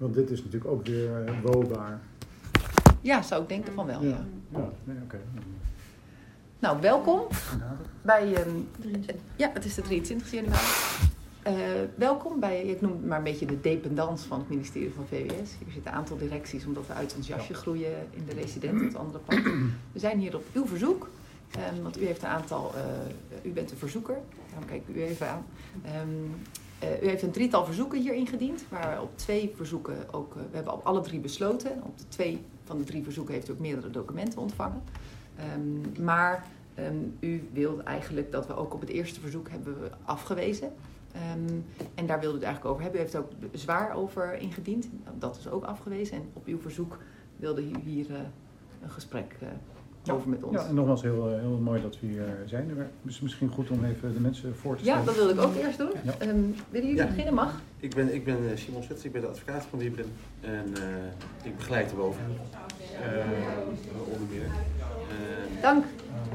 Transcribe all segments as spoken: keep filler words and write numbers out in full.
Want dit is natuurlijk ook weer uh, woonbaar. Ja, zou ik denken van wel. Ja, Ja. ja nee, oké. Okay. Nou, welkom bij... Um, ja, het is de drieëntwintigste januari. Uh, welkom bij, ik noem het maar een beetje de dependance van het ministerie van V W S. Hier zitten een aantal directies omdat we uit ons jasje groeien in de residenten, het andere pand. We zijn hier op uw verzoek, um, want u heeft een aantal, uh, u bent de verzoeker, daarom kijk ik u even aan. Um, uh, u heeft een drietal verzoeken hier ingediend, waar op twee verzoeken ook, uh, we hebben op alle drie besloten. Op de twee van de drie verzoeken heeft u ook meerdere documenten ontvangen. Um, maar um, u wilde eigenlijk dat we ook op het eerste verzoek hebben we afgewezen. Um, en daar wilde u het eigenlijk over hebben. U heeft er ook bezwaar over ingediend. Dat is ook afgewezen. En op uw verzoek wilde u hier uh, een gesprek uh, ja, over met ons. Ja, en nogmaals heel, heel mooi dat we hier zijn. Het is misschien goed om even de mensen voor te stellen. Ja, dat wilde ik ook eerst doen. Ja. Um, willen jullie ja. beginnen? Mag? Ik ben, ik ben Simon Zwets, ik ben de advocaat van Wiebren. En uh, ik begeleid de boven. Uh, onder meer. Uh, Dank.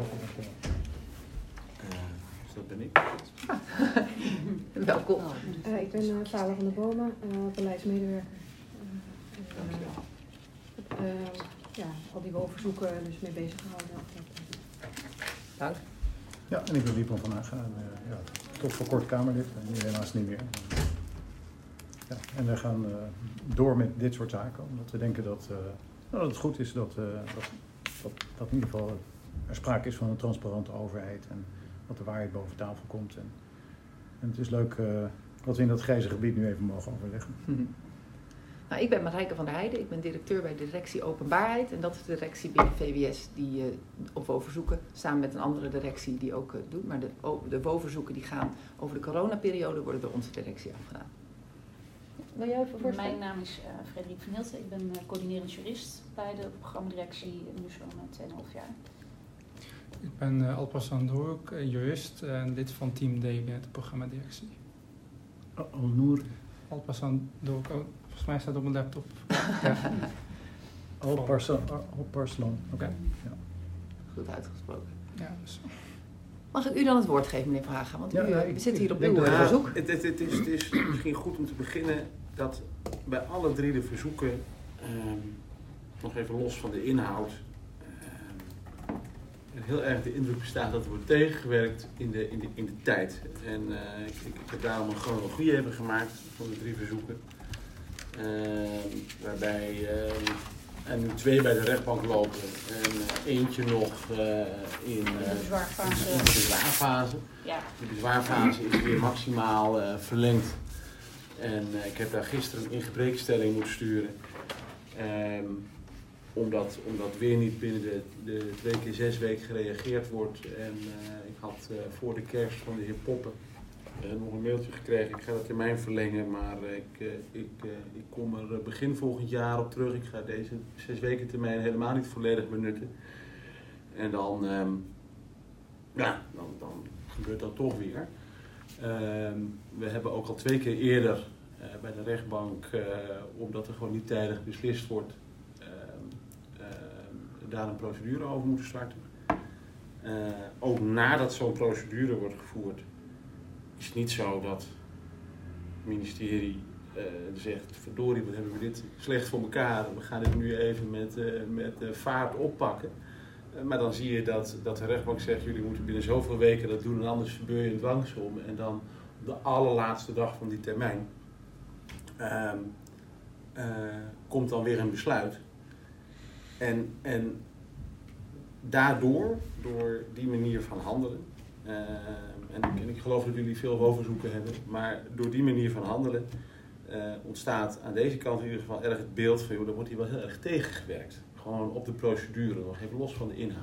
Dus dat ben ik. Ah. Welkom. Uh, ik ben uh, Sarah van der Bomen, uh, beleidsmedewerker. Uh, uh, uh, ja, al die woonverzoeken dus mee bezig gehouden. Dank. Ja, en ik ben Wiepel van Haga. Uh, ja, tot voor kort Kamerlid en nu helaas niet meer. Ja, en we gaan uh, door met dit soort zaken, omdat we denken dat, uh, nou, dat het goed is dat, uh, dat, dat, dat in ieder geval er sprake is van een transparante overheid en dat de waarheid boven tafel komt. En, en het is leuk uh, wat we in dat grijze gebied nu even mogen overleggen. Mm-hmm. Nou, ik ben Marijke van der Heijden, ik ben directeur bij de directie Openbaarheid en dat is de directie binnen V W S die uh, op woonverzoeken samen met een andere directie die ook uh, doet. Maar de, de woonverzoeken die gaan over de coronaperiode worden door onze directie afgedaan. Wil jij even voorstellen? Mijn naam is uh, Frederik van Hilten, ik ben uh, coördinerend jurist bij de programmadirectie nu zo'n twee komma vijf jaar. Ik ben uh, Alparslan Doorhoek, uh, jurist en lid van Team D binnen de programmadirectie. Al-Noor. Alparslan Doorhoek, oh, volgens mij staat op mijn laptop. Alparslan, Alparslan, oké. Okay. Ja. Goed uitgesproken. Ja, dus. Mag ik u dan het woord geven, meneer Van Haga? Want ja, u, ja, we ik, zitten hier op uw uw verzoek. Het, het, het, is, het is misschien goed om te beginnen dat bij alle drie de verzoeken, um, nog even los van de inhoud, um, heel erg de indruk bestaat dat er wordt tegengewerkt in de, in de, in de tijd. En uh, ik, ik, ik heb daarom een chronologie hebben gemaakt van de drie verzoeken. Uh, waarbij uh, er nu twee bij de rechtbank lopen en uh, eentje nog uh, in, uh, de bezwaarfase. in de bezwaarfase. Ja. De bezwaarfase is weer maximaal uh, verlengd. En uh, ik heb daar gisteren een ingebrekenstelling moeten sturen. Um, omdat, omdat weer niet binnen de, de twee keer zes weken gereageerd wordt. En uh, ik had uh, voor de kerst van de heer Poppen uh, nog een mailtje gekregen. Ik ga de termijn verlengen, maar uh, ik, uh, ik, uh, ik kom er begin volgend jaar op terug. Ik ga deze zes weken termijn helemaal niet volledig benutten. En dan, um, ja, dan, dan gebeurt dat toch weer. Um, we hebben ook al twee keer eerder uh, bij de rechtbank, uh, omdat er gewoon niet tijdig beslist wordt, uh, uh, daar een procedure over moeten starten. Uh, ook nadat zo'n procedure wordt gevoerd, is het niet zo dat het ministerie uh, zegt, verdorie, wat hebben we dit slecht voor elkaar, we gaan dit nu even met, uh, met uh, vaart oppakken. Uh, maar dan zie je dat, dat de rechtbank zegt, jullie moeten binnen zoveel weken dat doen en anders verbeur je een dwangsom. En dan op de allerlaatste dag van die termijn uh, uh, komt dan weer een besluit. En, en daardoor, door die manier van handelen, uh, en, ik, en ik geloof dat jullie veel woonverzoeken hebben, maar door die manier van handelen uh, ontstaat aan deze kant in ieder geval erg het beeld van, joh, dan wordt hier wel heel erg tegengewerkt. Gewoon op de procedure, nog even los van de inhoud.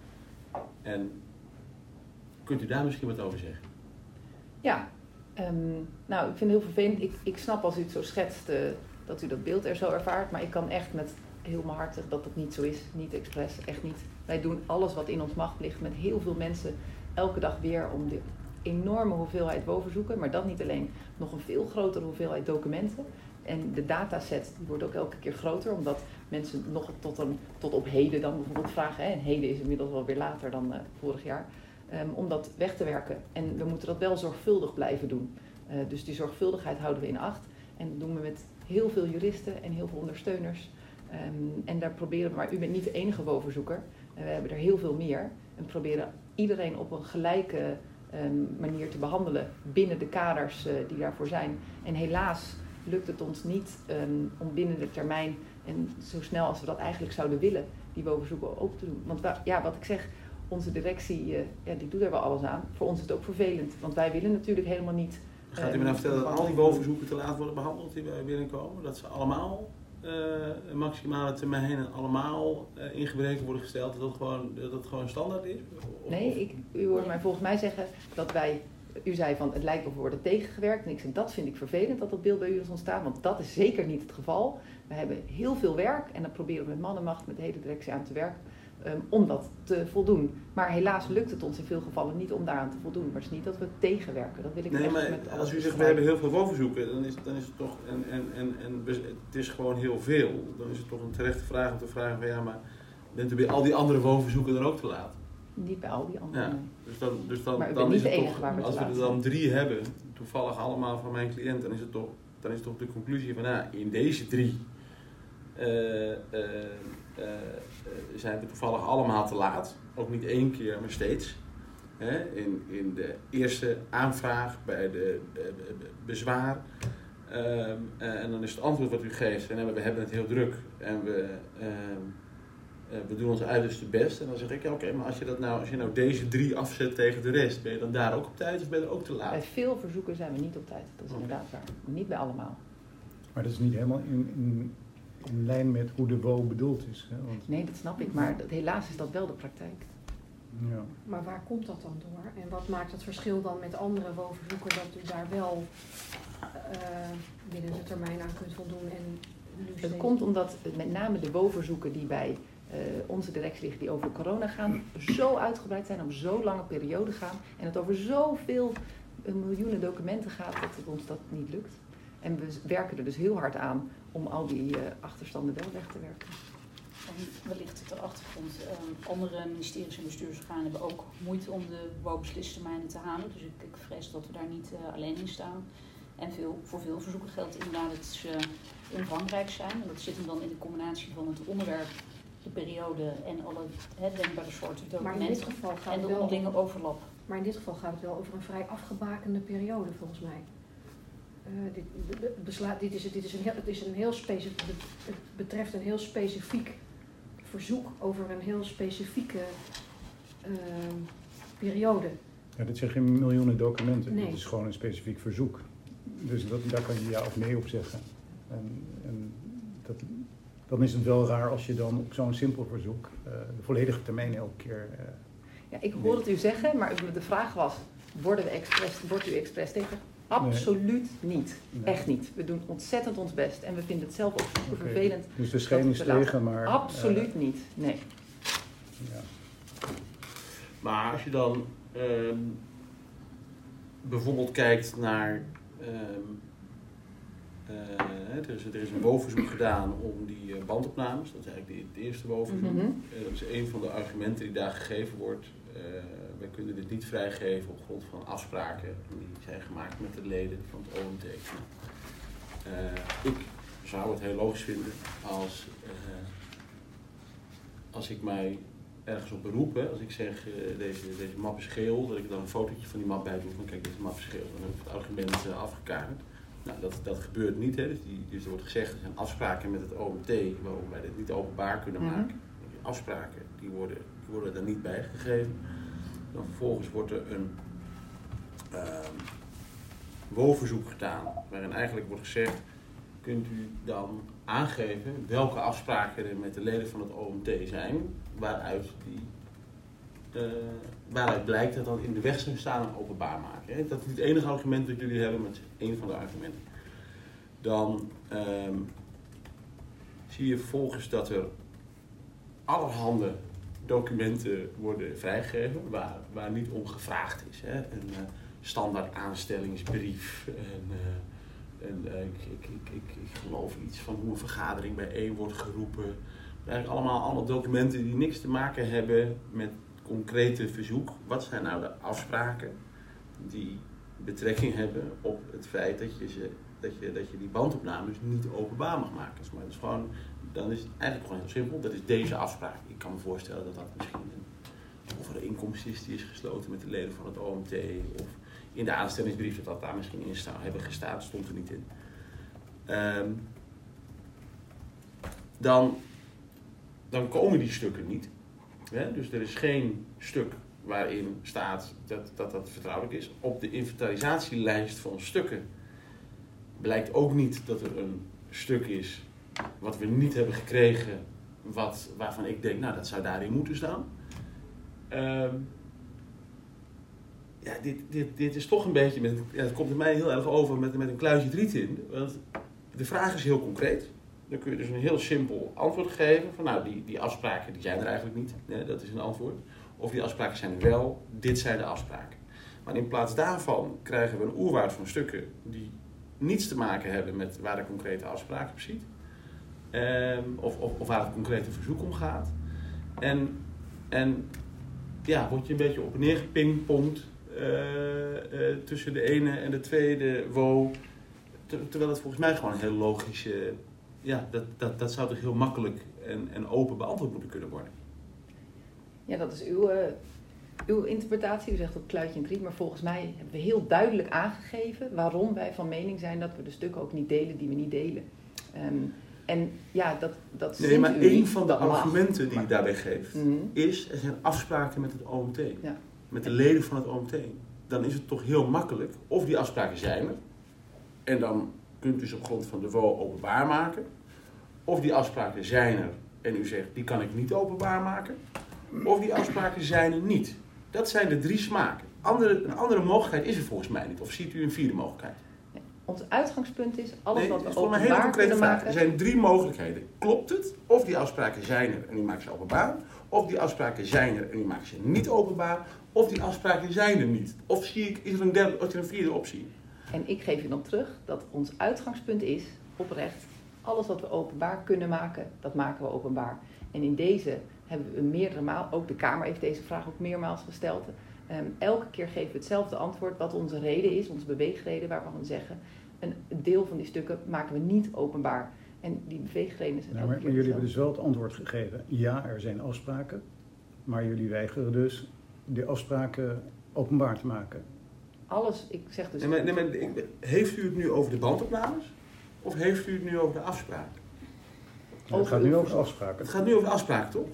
En kunt u daar misschien wat over zeggen? Ja, um, nou ik vind het heel vervelend. Ik, ik snap als u het zo schetst uh, dat u dat beeld er zo ervaart, maar ik kan echt met heel mijn hart zeggen dat het niet zo is. Niet expres, echt niet. Wij doen alles wat in ons macht ligt met heel veel mensen elke dag weer om de enorme hoeveelheid woonverzoeken, maar dat niet alleen, nog een veel grotere hoeveelheid documenten. En de dataset die wordt ook elke keer groter, omdat mensen nog tot, een, tot op heden dan bijvoorbeeld vragen, hè, en heden is inmiddels wel weer later dan uh, vorig jaar, um, om dat weg te werken. En we moeten dat wel zorgvuldig blijven doen. Uh, dus die zorgvuldigheid houden we in acht. En dat doen we met heel veel juristen en heel veel ondersteuners. Um, en daar proberen we, maar u bent niet de enige WO-verzoeker. Uh, we hebben er heel veel meer. En proberen iedereen op een gelijke um, manier te behandelen binnen de kaders uh, die daarvoor zijn. En helaas lukt het ons niet um, om binnen de termijn en zo snel als we dat eigenlijk zouden willen, die WO-verzoeken ook te doen. Want wa- ja, wat ik zeg, onze directie, uh, ja, die doet er wel alles aan. Voor ons is het ook vervelend, want wij willen natuurlijk helemaal niet... Gaat u me nou vertellen dat al die WO-verzoeken te laat worden behandeld die bij binnenkomen? Dat ze allemaal uh, een maximale termijn en allemaal uh, in gebreken worden gesteld? Dat dat gewoon, dat dat gewoon standaard is? Of, nee, ik, u hoort mij volgens mij zeggen dat wij... U zei van het lijkt of we worden tegengewerkt. En ik zei dat vind ik vervelend dat dat beeld bij u is ontstaan. Want dat is zeker niet het geval. We hebben heel veel werk en dat proberen we met man en macht, met de hele directie aan te werken. Um, om dat te voldoen. Maar helaas lukt het ons in veel gevallen niet om daaraan te voldoen. Maar het is niet dat we tegenwerken. Dat wil ik nee, echt maar met als u zegt we hebben heel veel WO-verzoeken, dan is, dan is het toch, en, en, en, en het is gewoon heel veel. Dan is het toch een terechte vraag om te vragen van ja, maar bent u bij al die andere WO-verzoeken dan ook te laat? Niet bij al die andere. Ja, dus dan, dus dan, maar u dan bent is niet het de enige toch, waar we als te we er laat dan zijn. drie hebben, toevallig allemaal van mijn cliënt, dan is het toch, dan is het toch de conclusie van ja, in deze drie uh, uh, uh, uh, zijn we toevallig allemaal te laat. Ook niet één keer, maar steeds. Hè? In, in de eerste aanvraag, bij de uh, bezwaar. Um, uh, en dan is het antwoord wat u geeft, en we hebben het heel druk en we... Uh, Uh, we doen ons uiterste best. En dan zeg ik, ja, oké, okay, maar als je, dat nou, als je nou deze drie afzet tegen de rest, ben je dan daar ook op tijd of ben je er ook te laat? Bij veel verzoeken zijn we niet op tijd. Dat is Okay. inderdaad waar. Niet bij allemaal. Maar dat is niet helemaal in, in, in lijn met hoe de W O bedoeld is. Hè? Want, Nee, dat snap ik. Maar dat, helaas is dat wel de praktijk. ja. Maar waar komt dat dan door? En wat maakt het verschil dan met andere WO-verzoeken dat u daar wel uh, binnen de termijn aan kunt voldoen? En nu Het steeds... komt omdat met name de WO-verzoeken die bij uh, onze directie liggen, die over corona gaan, zo uitgebreid zijn, om zo'n lange periode gaan. En het over zoveel uh, miljoenen documenten gaat, dat het ons dat niet lukt. En we werken er dus heel hard aan om al die uh, achterstanden wel weg te werken. En wellicht op de achtergrond, uh, andere ministeries en bestuursorganen hebben ook moeite om de W O-beslistermijnen te halen. Dus ik, ik vrees dat we daar niet uh, alleen in staan. En veel, voor veel verzoeken geldt inderdaad dat ze uh, omvangrijk zijn. En dat zit hem dan in de combinatie van het onderwerp, de periode en alle he, denkbare soorten Maar in dit documenten. geval gaat En het de wel, onderlinge overlap. maar in dit geval gaat het wel over een vrij afgebakende periode volgens mij. Uh, dit, be, beslaat, dit, is, dit is een heel, het, is een heel specif, het betreft een heel specifiek verzoek over een heel specifieke uh, periode. Ja, dit zijn geen miljoenen documenten. Nee. Dit is gewoon een specifiek verzoek. Dus dat, daar kan je ja of nee op zeggen. En, en dat, dan is het wel raar als je dan op zo'n simpel verzoek uh, de volledige termijn elke keer... Uh, Ja, ik hoor het u zeggen, maar de vraag was, worden we expres, wordt u expres tegen? Absoluut nee. niet. Nee. Echt niet. We doen ontzettend ons best en we vinden het zelf ook super okay. vervelend. Dus de schijn is tegen, maar... Absoluut uh, niet, nee. Ja. Maar als je dan um, bijvoorbeeld kijkt naar... Um, uh, er, is, er is een W O-verzoek gedaan om die uh, bandopnames. Dat is eigenlijk het eerste W O-verzoek. Mm-hmm. Uh, dat is een van de argumenten die daar gegeven wordt. Uh, wij kunnen dit niet vrijgeven op grond van afspraken die zijn gemaakt met de leden van het O M T. Uh, ik zou het heel logisch vinden als, uh, als ik mij ergens op beroep, hè, als ik zeg uh, deze, deze map is geel, dat ik er dan een fotootje van die map bij doe van kijk deze map is geel, dan heb ik het argument uh, afgekaderd. Nou, dat, dat gebeurt niet, hè. Dus, die, dus er wordt gezegd er zijn afspraken met het O M T waarom wij dit niet openbaar kunnen maken. Mm-hmm. Die afspraken die worden, die worden er niet bij gegeven. Dan vervolgens wordt er een uh, W O-verzoek gedaan, waarin eigenlijk wordt gezegd, kunt u dan aangeven welke afspraken er met de leden van het O M T zijn, waaruit, die, uh, waaruit blijkt dat dat in de weg zou staan en openbaar maken. Hè? Dat is niet het enige argument dat jullie hebben, maar het is één van de argumenten. Dan um, zie je vervolgens dat er allerhande documenten worden vrijgegeven waar, waar niet om gevraagd is. Hè? Een uh, standaard aanstellingsbrief. En, uh, en uh, ik, ik, ik, ik, ik geloof iets van hoe een vergadering bijeen wordt geroepen. Eigenlijk allemaal, allemaal documenten die niks te maken hebben met concrete verzoek. Wat zijn nou de afspraken die betrekking hebben op het feit dat je ze dat je, dat je die bandopnames niet openbaar mag maken. Maar dat is gewoon, dan is het eigenlijk gewoon heel simpel. Dat is deze afspraak. Ik kan me voorstellen dat dat misschien een overeenkomst is die is gesloten met de leden van het O M T. Of in de aanstellingsbrief dat dat daar misschien in staan, hebben gestaan, stond er niet in. Um, dan, dan komen die stukken niet. Hè? Dus er is geen stuk waarin staat dat, dat dat vertrouwelijk is. Op de inventarisatielijst van stukken blijkt ook niet dat er een stuk is wat we niet hebben gekregen, wat, waarvan ik denk, nou dat zou daarin moeten staan. Um, ja, dit, dit, dit is toch een beetje, met, ja, het komt er mij heel erg over met, met een kluisje driet in. Want de vraag is heel concreet. Dan kun je dus een heel simpel antwoord geven. Van nou, die, die afspraken die zijn er eigenlijk niet. Nee, dat is een antwoord. Of die afspraken zijn er wel. Dit zijn de afspraken. Maar in plaats daarvan krijgen we een oerwoud van stukken die niets te maken hebben met waar de concrete afspraak op ziet. Um, of, of, of waar het concrete verzoek om gaat. En, en ja, word je een beetje op en neer gepingpongd uh, uh, tussen de ene en de tweede wo. Ter, terwijl het volgens mij gewoon een heel logische... Ja, dat, dat, dat zou toch heel makkelijk en, en open beantwoord moeten kunnen worden. Ja, dat is uw, uh, uw interpretatie. U zegt op kluitje en driet, maar volgens mij hebben we heel duidelijk aangegeven waarom wij van mening zijn dat we de stukken ook niet delen die we niet delen. Um, en ja, dat, dat Nee, maar u één van de mag, argumenten die maar... ik daarbij geef, mm-hmm. is er zijn afspraken met het O M T. Ja. Met de leden van het O M T. Dan is het toch heel makkelijk, of die afspraken zijn er, en dan kunt u ze op grond van de W O openbaar maken. Of die afspraken zijn er en u zegt, die kan ik niet openbaar maken. Of die afspraken zijn er niet. Dat zijn de drie smaken. Andere, een andere mogelijkheid is er volgens mij niet. Of ziet u een vierde mogelijkheid? Ja, ons uitgangspunt is, alles nee, wat we is openbaar een hele concrete kunnen vraag. maken... Er zijn drie mogelijkheden. Klopt het? Of die afspraken zijn er en u maakt ze openbaar. Of die afspraken zijn er en u maakt ze niet openbaar. Of die afspraken zijn er niet. Of zie ik, is er een, derde, is er een vierde optie? En ik geef u dan terug dat ons uitgangspunt is, oprecht, alles wat we openbaar kunnen maken, dat maken we openbaar. En in deze hebben we meerdere maal, ook de Kamer heeft deze vraag ook meermaals gesteld. Um, elke keer geven we hetzelfde antwoord, wat onze reden is, onze beweegreden, waarvan we zeggen, een deel van die stukken maken we niet openbaar. En die beweegredenen zijn ja, elke maar, keer maar jullie hebben hetzelfde. dus wel het antwoord gegeven. Ja, er zijn afspraken, maar jullie weigeren dus die afspraken openbaar te maken. Alles, ik zeg dus... Nee, maar, nee, maar, ik, heeft u het nu over de bandopnames? Of heeft u het nu over de afspraken? Ja, het gaat nu over afspraken. Het gaat nu over de afspraken, toch?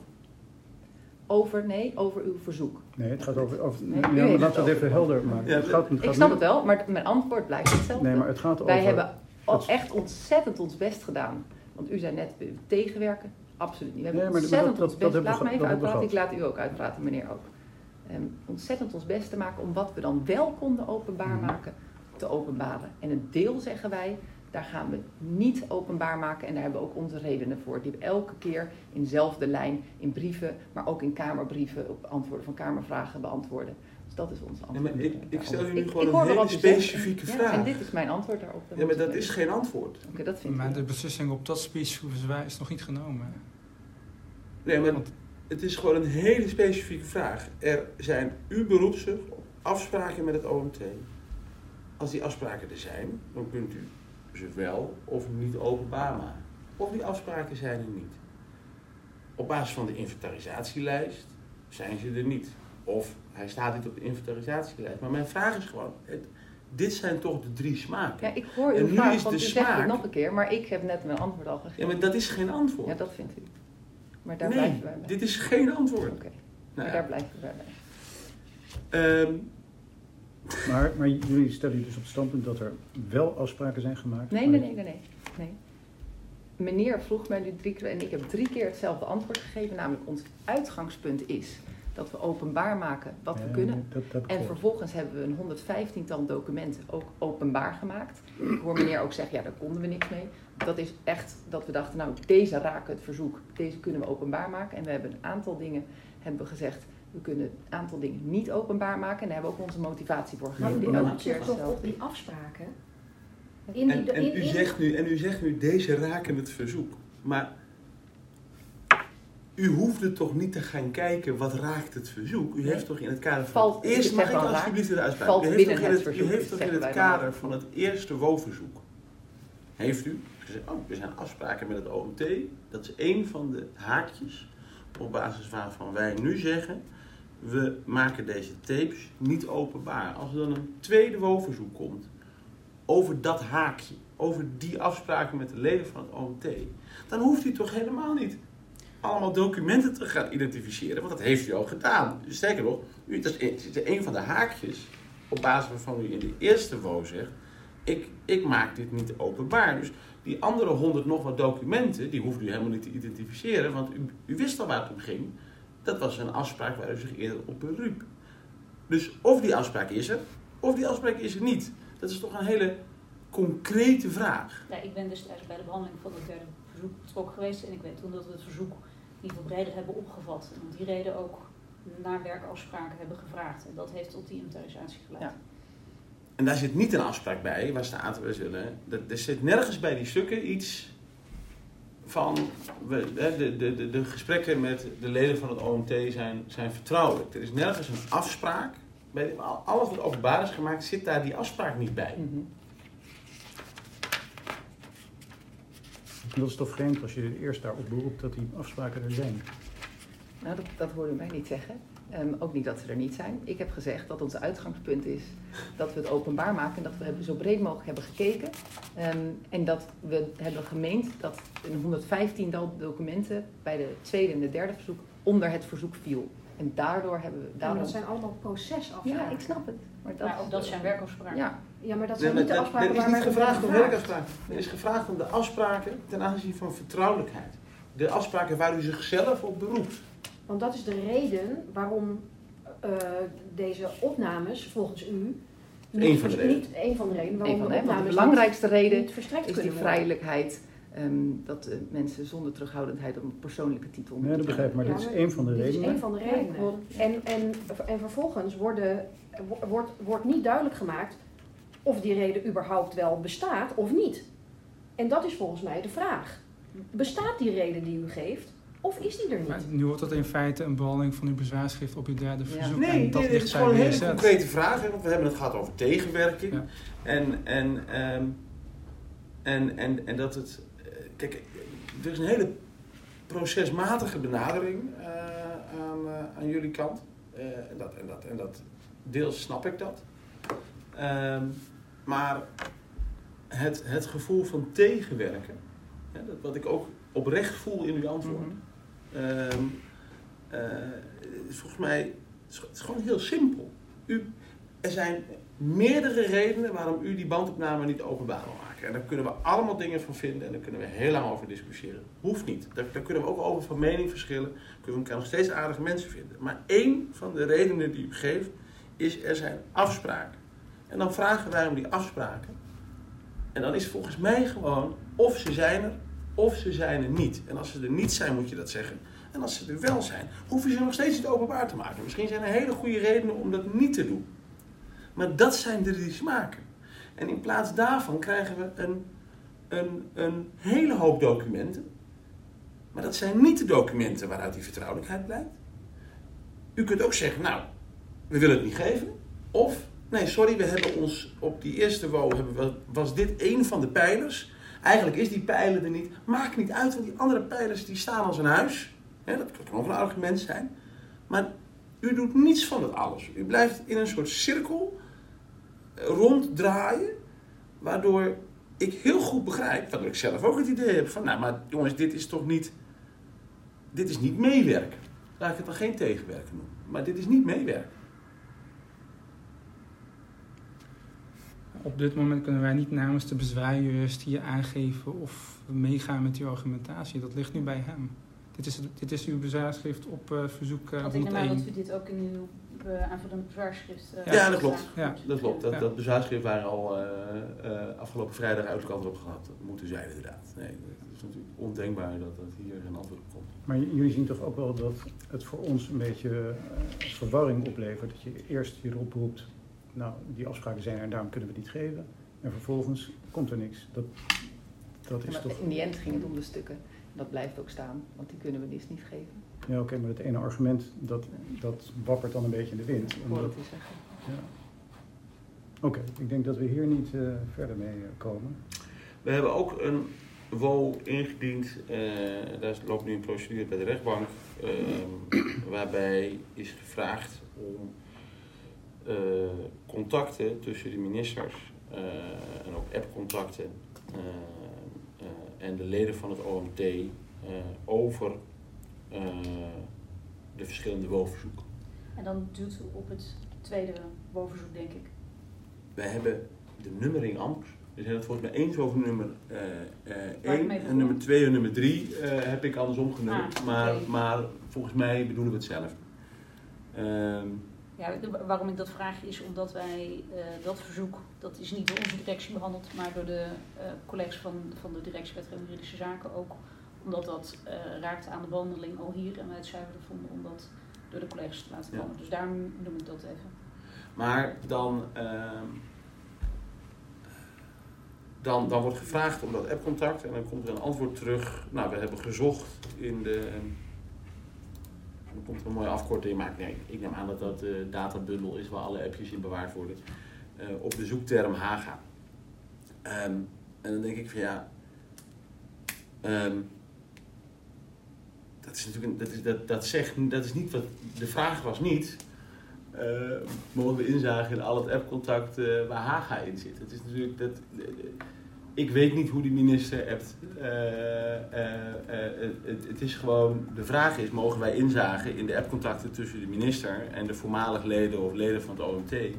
Over, nee, over uw verzoek. Nee, het gaat over... over Nee, ja, u maar heeft laten we het het even helder maken. Ja, het gaat, het Ik gaat snap nu, het wel, maar mijn antwoord blijft hetzelfde. Nee, maar het gaat over... Wij hebben al het- echt ontzettend ons best gedaan. Want u zei net uh, tegenwerken. Absoluut niet. We hebben Nee, maar dat- ontzettend dat- ons dat best... hebben we Laat me ge- even dat hebben we uitpraten. Ik laat u ook uitpraten, meneer ook. Um, ontzettend ons best te maken om wat we dan wel konden openbaar Mhm. maken, te openbaren. En een deel, zeggen wij, daar gaan we niet openbaar maken. En daar hebben we ook onze redenen voor. Die we elke keer in dezelfde lijn, in brieven, maar ook in kamerbrieven, op antwoorden van kamervragen beantwoorden. Dus dat is ons antwoord. Nee, maar ik, ik stel u nu Ik- gewoon ik hoor een wel hele wat u zegt. specifieke Ja, vraag. en dit is mijn antwoord daarop. Dan Ja, maar moet u dat is weten. geen antwoord. Oké, dat vind ik. Maar de beslissing op dat specifieke is nog niet genomen. Nee, maar Want- het is gewoon een hele specifieke vraag. Er zijn, u beroept zich op afspraken met het O M T. Als die afspraken er zijn, dan kunt u ze wel of niet openbaar maken. Of die afspraken zijn er niet. Op basis van de inventarisatielijst zijn ze er niet. Of hij staat niet op de inventarisatielijst. Maar mijn vraag is gewoon, het, dit zijn toch de drie smaken. Ja, ik hoor En uw nu vraag, is want de u zegt smaak- het nog een keer, maar ik heb net mijn antwoord al gegeven. Ja, maar dat is geen antwoord. Ja, dat vindt u. Maar daar nee, blijven wij bij. dit is geen antwoord. Oké, Nou maar ja. daar blijven wij bij. Ehm, Maar, maar jullie stellen dus op het standpunt dat er wel afspraken zijn gemaakt? Nee, maar- nee, nee, nee, nee. nee. Meneer vroeg mij nu drie keer en ik heb drie keer hetzelfde antwoord gegeven. Namelijk, ons uitgangspunt is dat we openbaar maken wat we Ja, kunnen. nee, dat, dat heb ik En gehoord. vervolgens hebben we een honderdvijftiental documenten ook openbaar gemaakt. Ik hoor meneer ook zeggen, ja, daar konden we niks mee. Dat is echt dat we dachten, nou, deze raken het verzoek. Deze kunnen we openbaar maken. En we hebben een aantal dingen, hebben we gezegd, we kunnen een aantal dingen niet openbaar maken. En daar hebben we ook onze motivatie voor Ja, gegeven. Die maar- elke Dat keer zit toch op hetzelfde. die afspraken. In die, En, en, in, u in- zegt nu, en u zegt nu, deze raken het verzoek. Maar u hoefde toch niet te gaan kijken wat raakt het verzoek? U Nee. heeft toch in het kader van Valt- het eerste, ik mag zeg ik wel raakt. alsjeblieft de uitspraak? Valt U heeft binnen toch in het het, u verzoek, heeft toch in zeggen het wij dan. kader van het eerste W O-verzoek heeft u gezegd, oh, er zijn afspraken met het O M T. Dat is één van de haakjes op basis waarvan wij nu zeggen, we maken deze tapes niet openbaar. Als er dan een tweede W O-verzoek komt over dat haakje, over die afspraken met de leden van het O M T, dan hoeft u toch helemaal niet allemaal documenten te gaan identificeren, want dat heeft u al gedaan. Sterker nog, u, dat is een van de haakjes op basis waarvan u in de eerste W O zegt, ik, ik maak dit niet openbaar. Dus die andere honderd nog wat documenten, die hoeft u helemaal niet te identificeren, want u, u wist al waar het om ging. Dat was een afspraak waar u zich eerder op beriep. Dus of die afspraak is er, of die afspraak is er niet. Dat is toch een hele concrete vraag. Ja, ik ben destijds bij de behandeling van het derde verzoek betrokken geweest en ik weet toen dat we het verzoek niet wat breder hebben opgevat. En om die reden ook naar werkafspraken hebben gevraagd. En dat heeft tot die inventarisatie geleid. Ja. En daar zit niet een afspraak bij waar staat, we zullen, er zit nergens bij die stukken iets van, we, de, de, de, de gesprekken met de leden van het O M T zijn, zijn vertrouwelijk. Er is nergens een afspraak, bij alles wat openbaar is gemaakt, zit daar die afspraak niet bij. Mm-hmm. Dat is toch vreemd als je eerst daarop beroept dat die afspraken er zijn. Nou, dat, dat hoorde u mij niet zeggen. Um, ook niet dat ze er niet zijn. Ik heb gezegd dat ons uitgangspunt is dat we het openbaar maken en dat we zo breed mogelijk hebben gekeken. Um, en dat we hebben gemeend dat in honderdvijftien documenten bij de tweede en de derde verzoek onder het verzoek viel. En daardoor hebben we... Ja, Daarom... maar dat zijn allemaal procesafspraken. Ja, ik snap het. Maar, dat, Maar ook dat zijn werkafspraken. Ja. Ja, maar dat Nee, zijn maar niet de er- afspraken er is waar niet wij gevraagd om hebben werkafspraken. Er is gevraagd om de afspraken ten aanzien van vertrouwelijkheid. De afspraken waar u zichzelf op beroept. Want dat is de reden waarom uh, deze opnames volgens u niet, Eén van de redenen. niet een van de redenen waarom Een van de de, want de opnames belangrijkste niet, reden niet verstrekt is die kunnen worden. vrijelijkheid. Um, dat uh, mensen zonder terughoudendheid op een persoonlijke titel Nee, dat begrijp ik, maar Ja, dit is maar één van de Dit is redenen. één van de Ja, ik redenen. hoor En, en, en vervolgens worden, wordt, wordt niet duidelijk gemaakt of die reden überhaupt wel bestaat of niet. En dat is volgens mij de vraag. Bestaat die reden die u geeft of is die er niet? Maar nu wordt dat in feite een behandeling van uw bezwaarschrift op uw derde verzoek. Nee, en nee, dat dit ligt is zij gewoon een hele neerzet. concrete vraag. Hè, want we hebben het gehad over tegenwerking. Ja. En, en, um, en, en, en dat het... Uh, kijk, er is een hele procesmatige benadering uh, aan, uh, aan jullie kant. Uh, en, dat, en, dat, en dat deels snap ik dat. Um, maar het, het gevoel van tegenwerken, hè, dat wat ik ook oprecht voel in uw antwoord, Mm-hmm. um, uh, is volgens mij het is gewoon heel simpel. U, er zijn meerdere redenen waarom u die bandopname niet openbaar wil maken. En daar kunnen we allemaal dingen van vinden en daar kunnen we heel lang over discussiëren. Hoeft niet. Daar, daar kunnen we ook over van mening verschillen. Kunnen we elkaar nog steeds aardige mensen vinden. Maar één van de redenen die u geeft is er zijn afspraken. En dan vragen wij om die afspraken. En dan is volgens mij gewoon of ze zijn er of ze zijn er niet. En als ze er niet zijn moet je dat zeggen. En als ze er wel zijn, hoef je ze nog steeds niet openbaar te maken. Misschien zijn er hele goede redenen om dat niet te doen. Maar dat zijn de die smaken. En in plaats daarvan krijgen we een, een, een hele hoop documenten. Maar dat zijn niet de documenten waaruit die vertrouwelijkheid blijkt. U kunt ook zeggen, nou, we willen het niet geven. Of, nee, sorry, we hebben ons op die eerste W O, hebben we, was dit één van de pijlers. Eigenlijk is die pijler er niet. Maakt niet uit, want die andere pijlers die staan als een huis. Ja, dat kan ook een argument zijn. Maar u doet niets van dat alles. U blijft in een soort cirkel ronddraaien, waardoor ik heel goed begrijp, waardoor ik zelf ook het idee heb van, nou, maar jongens, dit is toch niet, dit is niet meewerken. Laat ik het dan geen tegenwerken noemen. Maar dit is niet meewerken. Op dit moment kunnen wij niet namens de bezwaarjurist hier aangeven of we meegaan met uw argumentatie. Dat ligt nu bij hem. Dit is, dit is uw bezwaarschrift op uh, verzoek uh, Want ik neem aan dat honderdéén. u dit ook in uw uh, aanvullende bezwaarschrift... Uh, Ja, dat klopt. Ja. Dat klopt. Dat, Ja. dat bezwaarschrift waren al uh, uh, afgelopen vrijdag uit de kant op gehad. Dat moeten zij inderdaad. Nee, het is natuurlijk ondenkbaar dat, dat hier een antwoord op komt. Maar j- jullie zien toch ook wel dat het voor ons een beetje uh, verwarring oplevert. Dat je eerst je erop roept, nou, die afspraken zijn er en daarom kunnen we het niet geven. En vervolgens komt er niks. Dat, dat is Maar toch... in die end ging het om de stukken. Dat blijft ook staan, want die kunnen we dus niet geven. Ja, oké, okay, maar het ene argument, dat, dat wappert dan een beetje in de wind. Ik hoor Omdat, het u zeggen. ja. Oké, okay, ik denk dat we hier niet uh, verder mee uh, komen. We hebben ook een W O ingediend, uh, daar loopt nu een procedure bij de rechtbank, uh, waarbij is gevraagd om uh, contacten tussen de ministers uh, en ook appcontacten uh, uh, en de leden van het O M T uh, over uh, de verschillende W O-verzoeken. En dan duwt u op het tweede W O-verzoek, denk ik. Wij hebben de nummering anders. We zijn het volgens mij eens over nummer één uh, uh, en nummer twee en nummer drie uh, heb ik andersom genummerd. Ah, maar, okay. maar volgens mij bedoelen we hetzelfde. Uh, ja, de, waarom ik dat vraag is omdat wij uh, dat verzoek, dat is niet door onze directie behandeld, maar door de uh, collega's van, van de directie Wetgeving Juridische Zaken ook. Omdat dat uh, raakte aan de behandeling al hier en wij het zuiver vonden om dat door de collega's te laten komen. Ja. Dus daarom noem ik dat even. Maar dan... Uh, Dan, dan wordt gevraagd om dat appcontact en dan komt er een antwoord terug. Nou, we hebben gezocht in de... Dan komt er een mooie afkorting, maar nee, ik neem aan dat dat de databundel is waar alle appjes in bewaard worden. Uh, op de zoekterm Haga. Um, en dan denk ik van ja... Um, dat is natuurlijk een, dat, is, dat, dat zegt, dat is niet wat... De vraag was niet... Uh, mogen we inzagen in al het appcontact uh, waar Haga in zit. Het is natuurlijk dat... Uh, ik weet niet hoe die minister appt. Uh, uh, uh, het, het is gewoon... De vraag is, mogen wij inzagen in de appcontacten tussen de minister en de voormalig leden of leden van het O M T... Uh,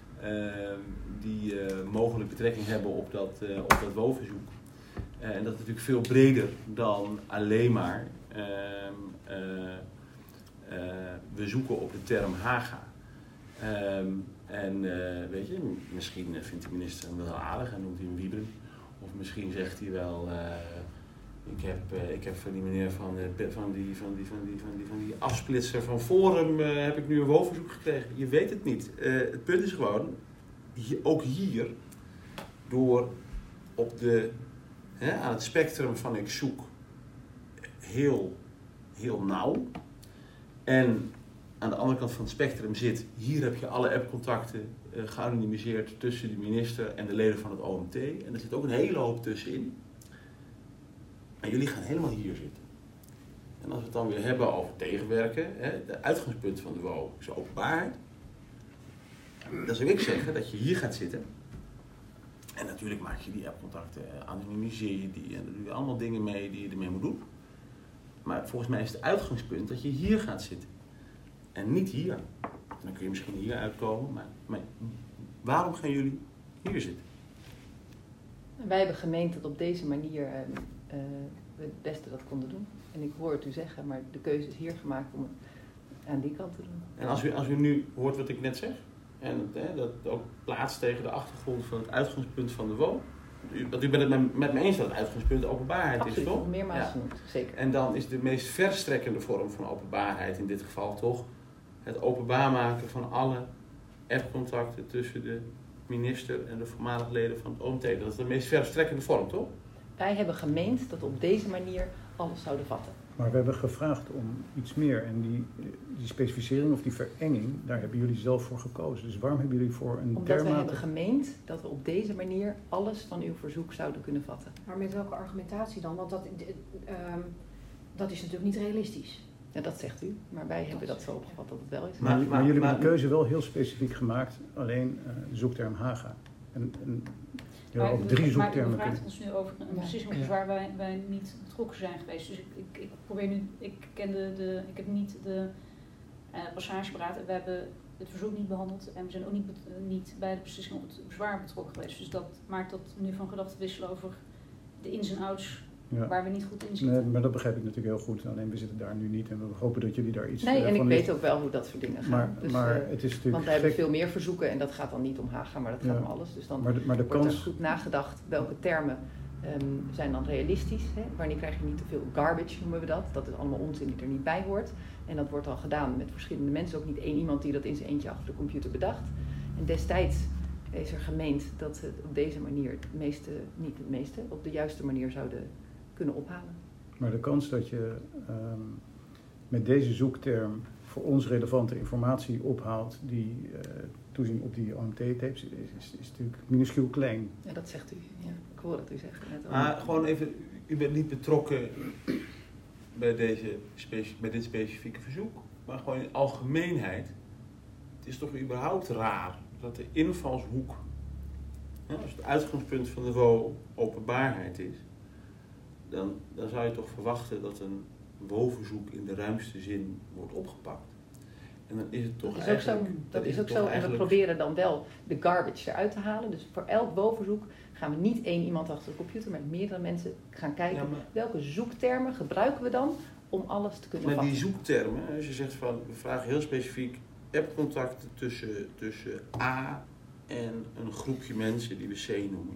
die uh, mogelijk betrekking hebben op dat, uh, op dat W O-verzoek. Uh, en dat is natuurlijk veel breder dan alleen maar... Uh, uh, uh, we zoeken op de term Haga. Um, en uh, weet je, misschien vindt de minister hem wel aardig en noemt hij hem Wiebren. Of misschien zegt hij wel, uh, ik, heb, uh, ik heb van die meneer van, uh, van, die, van, die, van, die, van, die, van die afsplitser van Forum, uh, heb ik nu een W O-verzoek gekregen. Je weet het niet. Uh, het punt is gewoon, hier, ook hier, door op de, hè, aan het spectrum van ik zoek heel, heel nauw. En aan de andere kant van het spectrum zit, hier heb je alle appcontacten uh, geanonimiseerd tussen de minister en de leden van het O M T. En er zit ook een hele hoop tussenin. En jullie gaan helemaal hier zitten. En als we het dan weer hebben over tegenwerken, hè, de uitgangspunt van de W O is openbaarheid. Dan zou ik zeggen dat je hier gaat zitten. En natuurlijk maak je die appcontacten, anonimiseer je die en dan doe je allemaal dingen mee die je ermee moet doen. Maar volgens mij is het uitgangspunt dat je hier gaat zitten. En niet hier. Dan kun je misschien hier uitkomen, maar, maar waarom gaan jullie hier zitten? Wij hebben gemeend dat op deze manier uh, uh, we het beste dat konden doen. En ik hoor het u zeggen, maar de keuze is hier gemaakt om het aan die kant te doen. En als u, als u nu hoort wat ik net zeg, en hè, dat ook plaatst tegen de achtergrond van het uitgangspunt van de W O, dat u bent het met me eens dat het uitgangspunt openbaarheid Absoluut, is, toch? Absoluut, meermaals ja. genoemd, zeker. En dan is de meest verstrekkende vorm van openbaarheid in dit geval toch het openbaar maken van alle appcontacten tussen de minister en de voormalige leden van het O M T. Dat is de meest verstrekkende vorm, toch? Wij hebben gemeend dat we op deze manier alles zouden vatten. Maar we hebben gevraagd om iets meer. En die, die specificering of die verenging, daar hebben jullie zelf voor gekozen. Dus waarom hebben jullie voor een Omdat dermate... we hebben gemeend dat we op deze manier alles van uw verzoek zouden kunnen vatten. Maar met welke argumentatie dan? Want dat, uh, dat is natuurlijk niet realistisch. Ja, dat zegt u, maar wij dat hebben dat zo opgevat dat het wel is. Maar, maar, maar jullie maar, hebben de keuze wel heel specifiek gemaakt, alleen uh, de zoekterm Haga. En, en ja, maar, ook drie zoektermen. Maar u vraagt ons nu over een ja. beslissing waar wij, wij niet betrokken zijn geweest. Dus ik, ik, ik probeer nu, ik ken de, de ik heb niet de uh, passageberaad en we hebben het verzoek niet behandeld en we zijn ook niet, niet bij de beslissing op het bezwaar betrokken geweest. Dus dat maakt dat nu van gedachten wisselen over de ins en outs. Ja. Waar we niet goed in zitten. Nee, maar dat begrijp ik natuurlijk heel goed. Alleen we zitten daar nu niet en we hopen dat jullie daar iets nee, uh, en van ik weten. weet ook wel hoe dat soort dingen gaan. Maar, dus, maar uh, het is natuurlijk want we hebben gek. veel meer verzoeken en dat gaat dan niet om Haga, maar dat gaat ja. om alles. Dus dan maar de, maar de wordt kans... er goed nagedacht welke termen um, zijn dan realistisch. Hè? Wanneer krijg je niet te veel garbage, noemen we dat. Dat is allemaal onzin die er niet bij hoort. En dat wordt dan gedaan met verschillende mensen. Ook niet één iemand die dat in zijn eentje achter de computer bedacht. En destijds is er gemeend dat we het op deze manier het meeste, niet het meeste, op de juiste manier zouden kunnen ophalen. Maar de kans dat je um, met deze zoekterm voor ons relevante informatie ophaalt die uh, toezien op die O M T-tapes is, is, is natuurlijk minuscuul klein. Ja, dat zegt u. Ja. Ik hoor het u zeggen. Net Maar gewoon even, u bent niet betrokken bij, deze speci- bij dit specifieke verzoek, maar gewoon in algemeenheid. Het is toch überhaupt raar dat de invalshoek, hè, als het uitgangspunt van de W O openbaarheid is, dan, dan zou je toch verwachten dat een W O-verzoek in de ruimste zin wordt opgepakt. En dan is het toch Dat is ook zo. eigenlijk... Dat dan is ook het zo. toch En we eigenlijk- proberen dan wel de garbage eruit te halen. Dus voor elk W O-verzoek gaan we niet één iemand achter de computer, maar meerdere mensen gaan kijken. Ja, maar- Welke zoektermen gebruiken we dan om alles te kunnen Maar die vatten. zoektermen, als je zegt van, we vragen heel specifiek appcontacten tussen, tussen A en een groepje mensen die we C noemen.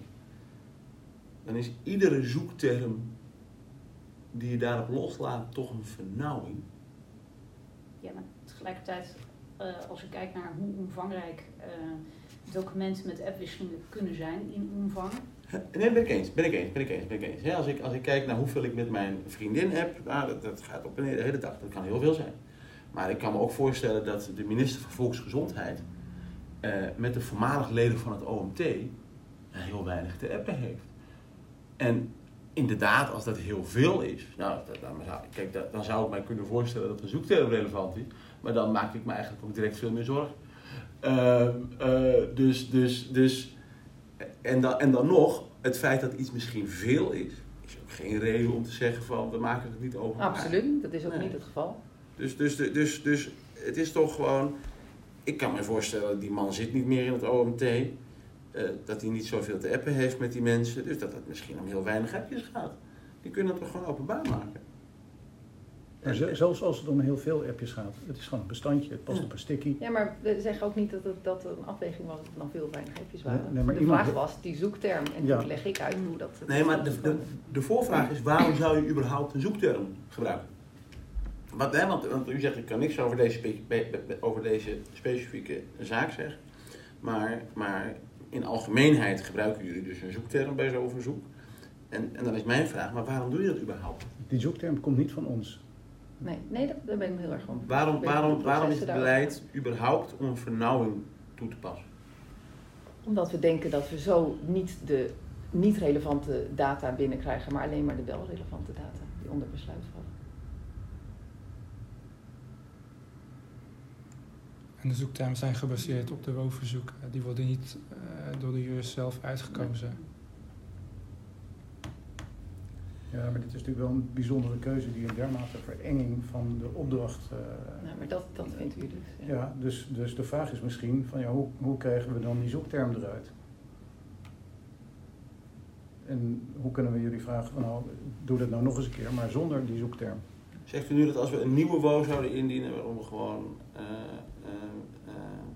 Dan is iedere zoekterm die je daarop loslaat toch een vernauwing. Ja, maar tegelijkertijd, uh, als je kijkt naar hoe omvangrijk uh, documenten met appwisselingen kunnen zijn in omvang. Nee, ben ik eens, ben ik eens, ben ik eens, ben ik eens. Ja, als, ik, als ik kijk naar hoeveel ik met mijn vriendin heb, nou, dat, dat gaat op een hele dag, dat kan heel veel zijn. Maar ik kan me ook voorstellen dat de minister van Volksgezondheid uh, met de voormalig leden van het O M T heel weinig te appen heeft. En inderdaad, als dat heel veel is, nou, dat, dan, zou, kijk, dat, dan zou ik mij kunnen voorstellen dat de zoekterm relevant is, maar dan maak ik me eigenlijk ook direct veel meer zorgen. Uh, uh, dus, dus, dus, en dan, en dan nog, het feit dat iets misschien veel is, is ook geen reden om te zeggen van, we maken het niet openbaar. Absoluut, dat is ook Nee. niet het geval. Dus, dus, dus, dus het is toch gewoon, ik kan me voorstellen, die man zit niet meer in het O M T. Uh, dat hij niet zoveel te appen heeft met die mensen. Dus dat het misschien om heel weinig appjes gaat. Die kunnen het toch gewoon openbaar maken. Maar ze- zelfs als het om heel veel appjes gaat, het is gewoon een bestandje, het past Ja. op een sticky. Ja, maar we zeggen ook niet dat het dat een afweging was dat er dan veel weinig appjes waren. Nee, nee, maar de iemand- vraag was die zoekterm en Ja. toen leg ik uit hoe dat... Nee, maar de, de, de voorvraag is, waarom zou je überhaupt een zoekterm gebruiken? Wat, hè, want, want u zegt, ik kan niks over deze, spe- be- be- over deze specifieke zaak zeggen. Maar, maar in algemeenheid gebruiken jullie dus een zoekterm bij zo'n verzoek. En, en dan is mijn vraag, maar waarom doe je dat überhaupt? Die zoekterm komt niet van ons. Nee, nee dat, daar ben ik me heel erg van. Waarom, Ik weet waarom, de waarom is het processen daarover. beleid überhaupt om een vernauwing toe te passen? Omdat we denken dat we zo niet de niet relevante data binnenkrijgen, maar alleen maar de wel relevante data die onder besluit vallen. En de zoektermen zijn gebaseerd op de W O-verzoeken. Die worden niet uh, door de jurist zelf uitgekozen. Ja, maar dit is natuurlijk wel een bijzondere keuze die een dermate verenging van de opdracht... Uh, Nou, maar dat, dat vindt u dus. Ja. ja, dus, dus de vraag is misschien van ja, hoe, hoe krijgen we dan die zoekterm eruit? En hoe kunnen we jullie vragen van nou, doe dat nou nog eens een keer, maar zonder die zoekterm? Zegt u nu dat als we een nieuwe W O zouden indienen, waarom we gewoon uh, uh, uh,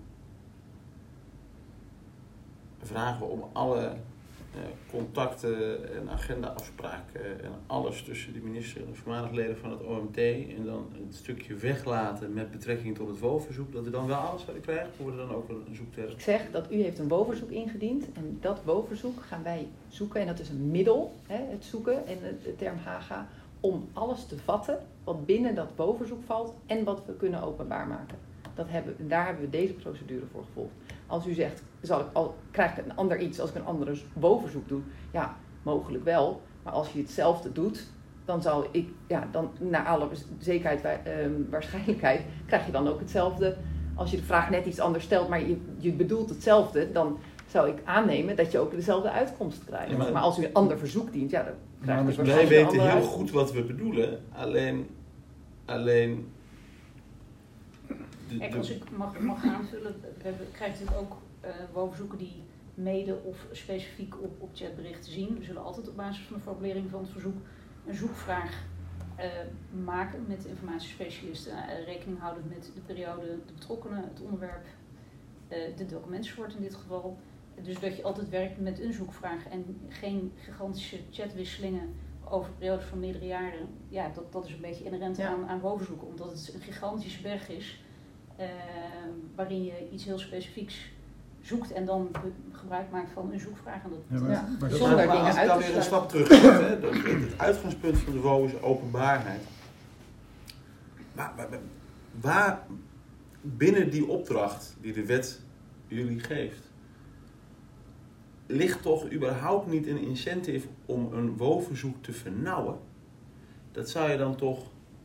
vragen we om alle uh, contacten en agendaafspraken en alles tussen de minister en de voormalig leden van het O M T en dan een stukje weglaten met betrekking tot het W O-verzoek, dat we dan wel alles zouden krijgen? Of wordt er dan ook een, een zoekterm? Ik zeg dat u heeft een W O-verzoek ingediend en dat W O-verzoek gaan wij zoeken en dat is een middel, hè, het zoeken en de, de term Haga, om alles te vatten wat binnen dat W O-verzoek valt en wat we kunnen openbaar maken. Dat hebben, daar hebben we deze procedure voor gevolgd. Als u zegt, zal ik al, krijg ik een ander iets als ik een ander W O-verzoek doe? Ja, mogelijk wel. Maar als je hetzelfde doet, dan zou ik, ja, dan naar alle zekerheid, uh, waarschijnlijkheid, krijg je dan ook hetzelfde. Als je de vraag net iets anders stelt, maar je, je bedoelt hetzelfde, dan zou ik aannemen dat je ook dezelfde uitkomst krijgt. Ja, maar, maar als u een ander verzoek dient, ja, dan krijg je wij waarschijnlijk weten een andere heel uitkomst. goed wat we bedoelen, alleen... alleen de, Kijk, de, als ik mag, mag aanvullen, we hebben, krijgen natuurlijk ook uh, W O-verzoeken die mede of specifiek op, op chatberichten zien. We zullen altijd op basis van de formulering van het verzoek een zoekvraag uh, maken met de informatiespecialisten, uh, rekening houden met de periode, de betrokkenen, het onderwerp, uh, de documentsoort in dit geval. Dus dat je altijd werkt met een zoekvraag en geen gigantische chatwisselingen over periodes van meerdere jaren. Ja, dat, dat is een beetje inherent Ja. aan, aan W O-verzoeken, omdat het een gigantische berg is. Uh, waarin je iets heel specifieks zoekt en dan be- gebruik maakt van een zoekvraag. En dat, Ja, maar, Ja. maar dat, Zonder maar dingen als ik uit dan te weer een sluiten. stap terug zet, hè, dat, het uitgangspunt van de W O is openbaarheid. Maar, maar, maar waar binnen die opdracht die de wet jullie geeft, ligt toch überhaupt niet een incentive om een woonverzoek te vernauwen? Dat zou je dan toch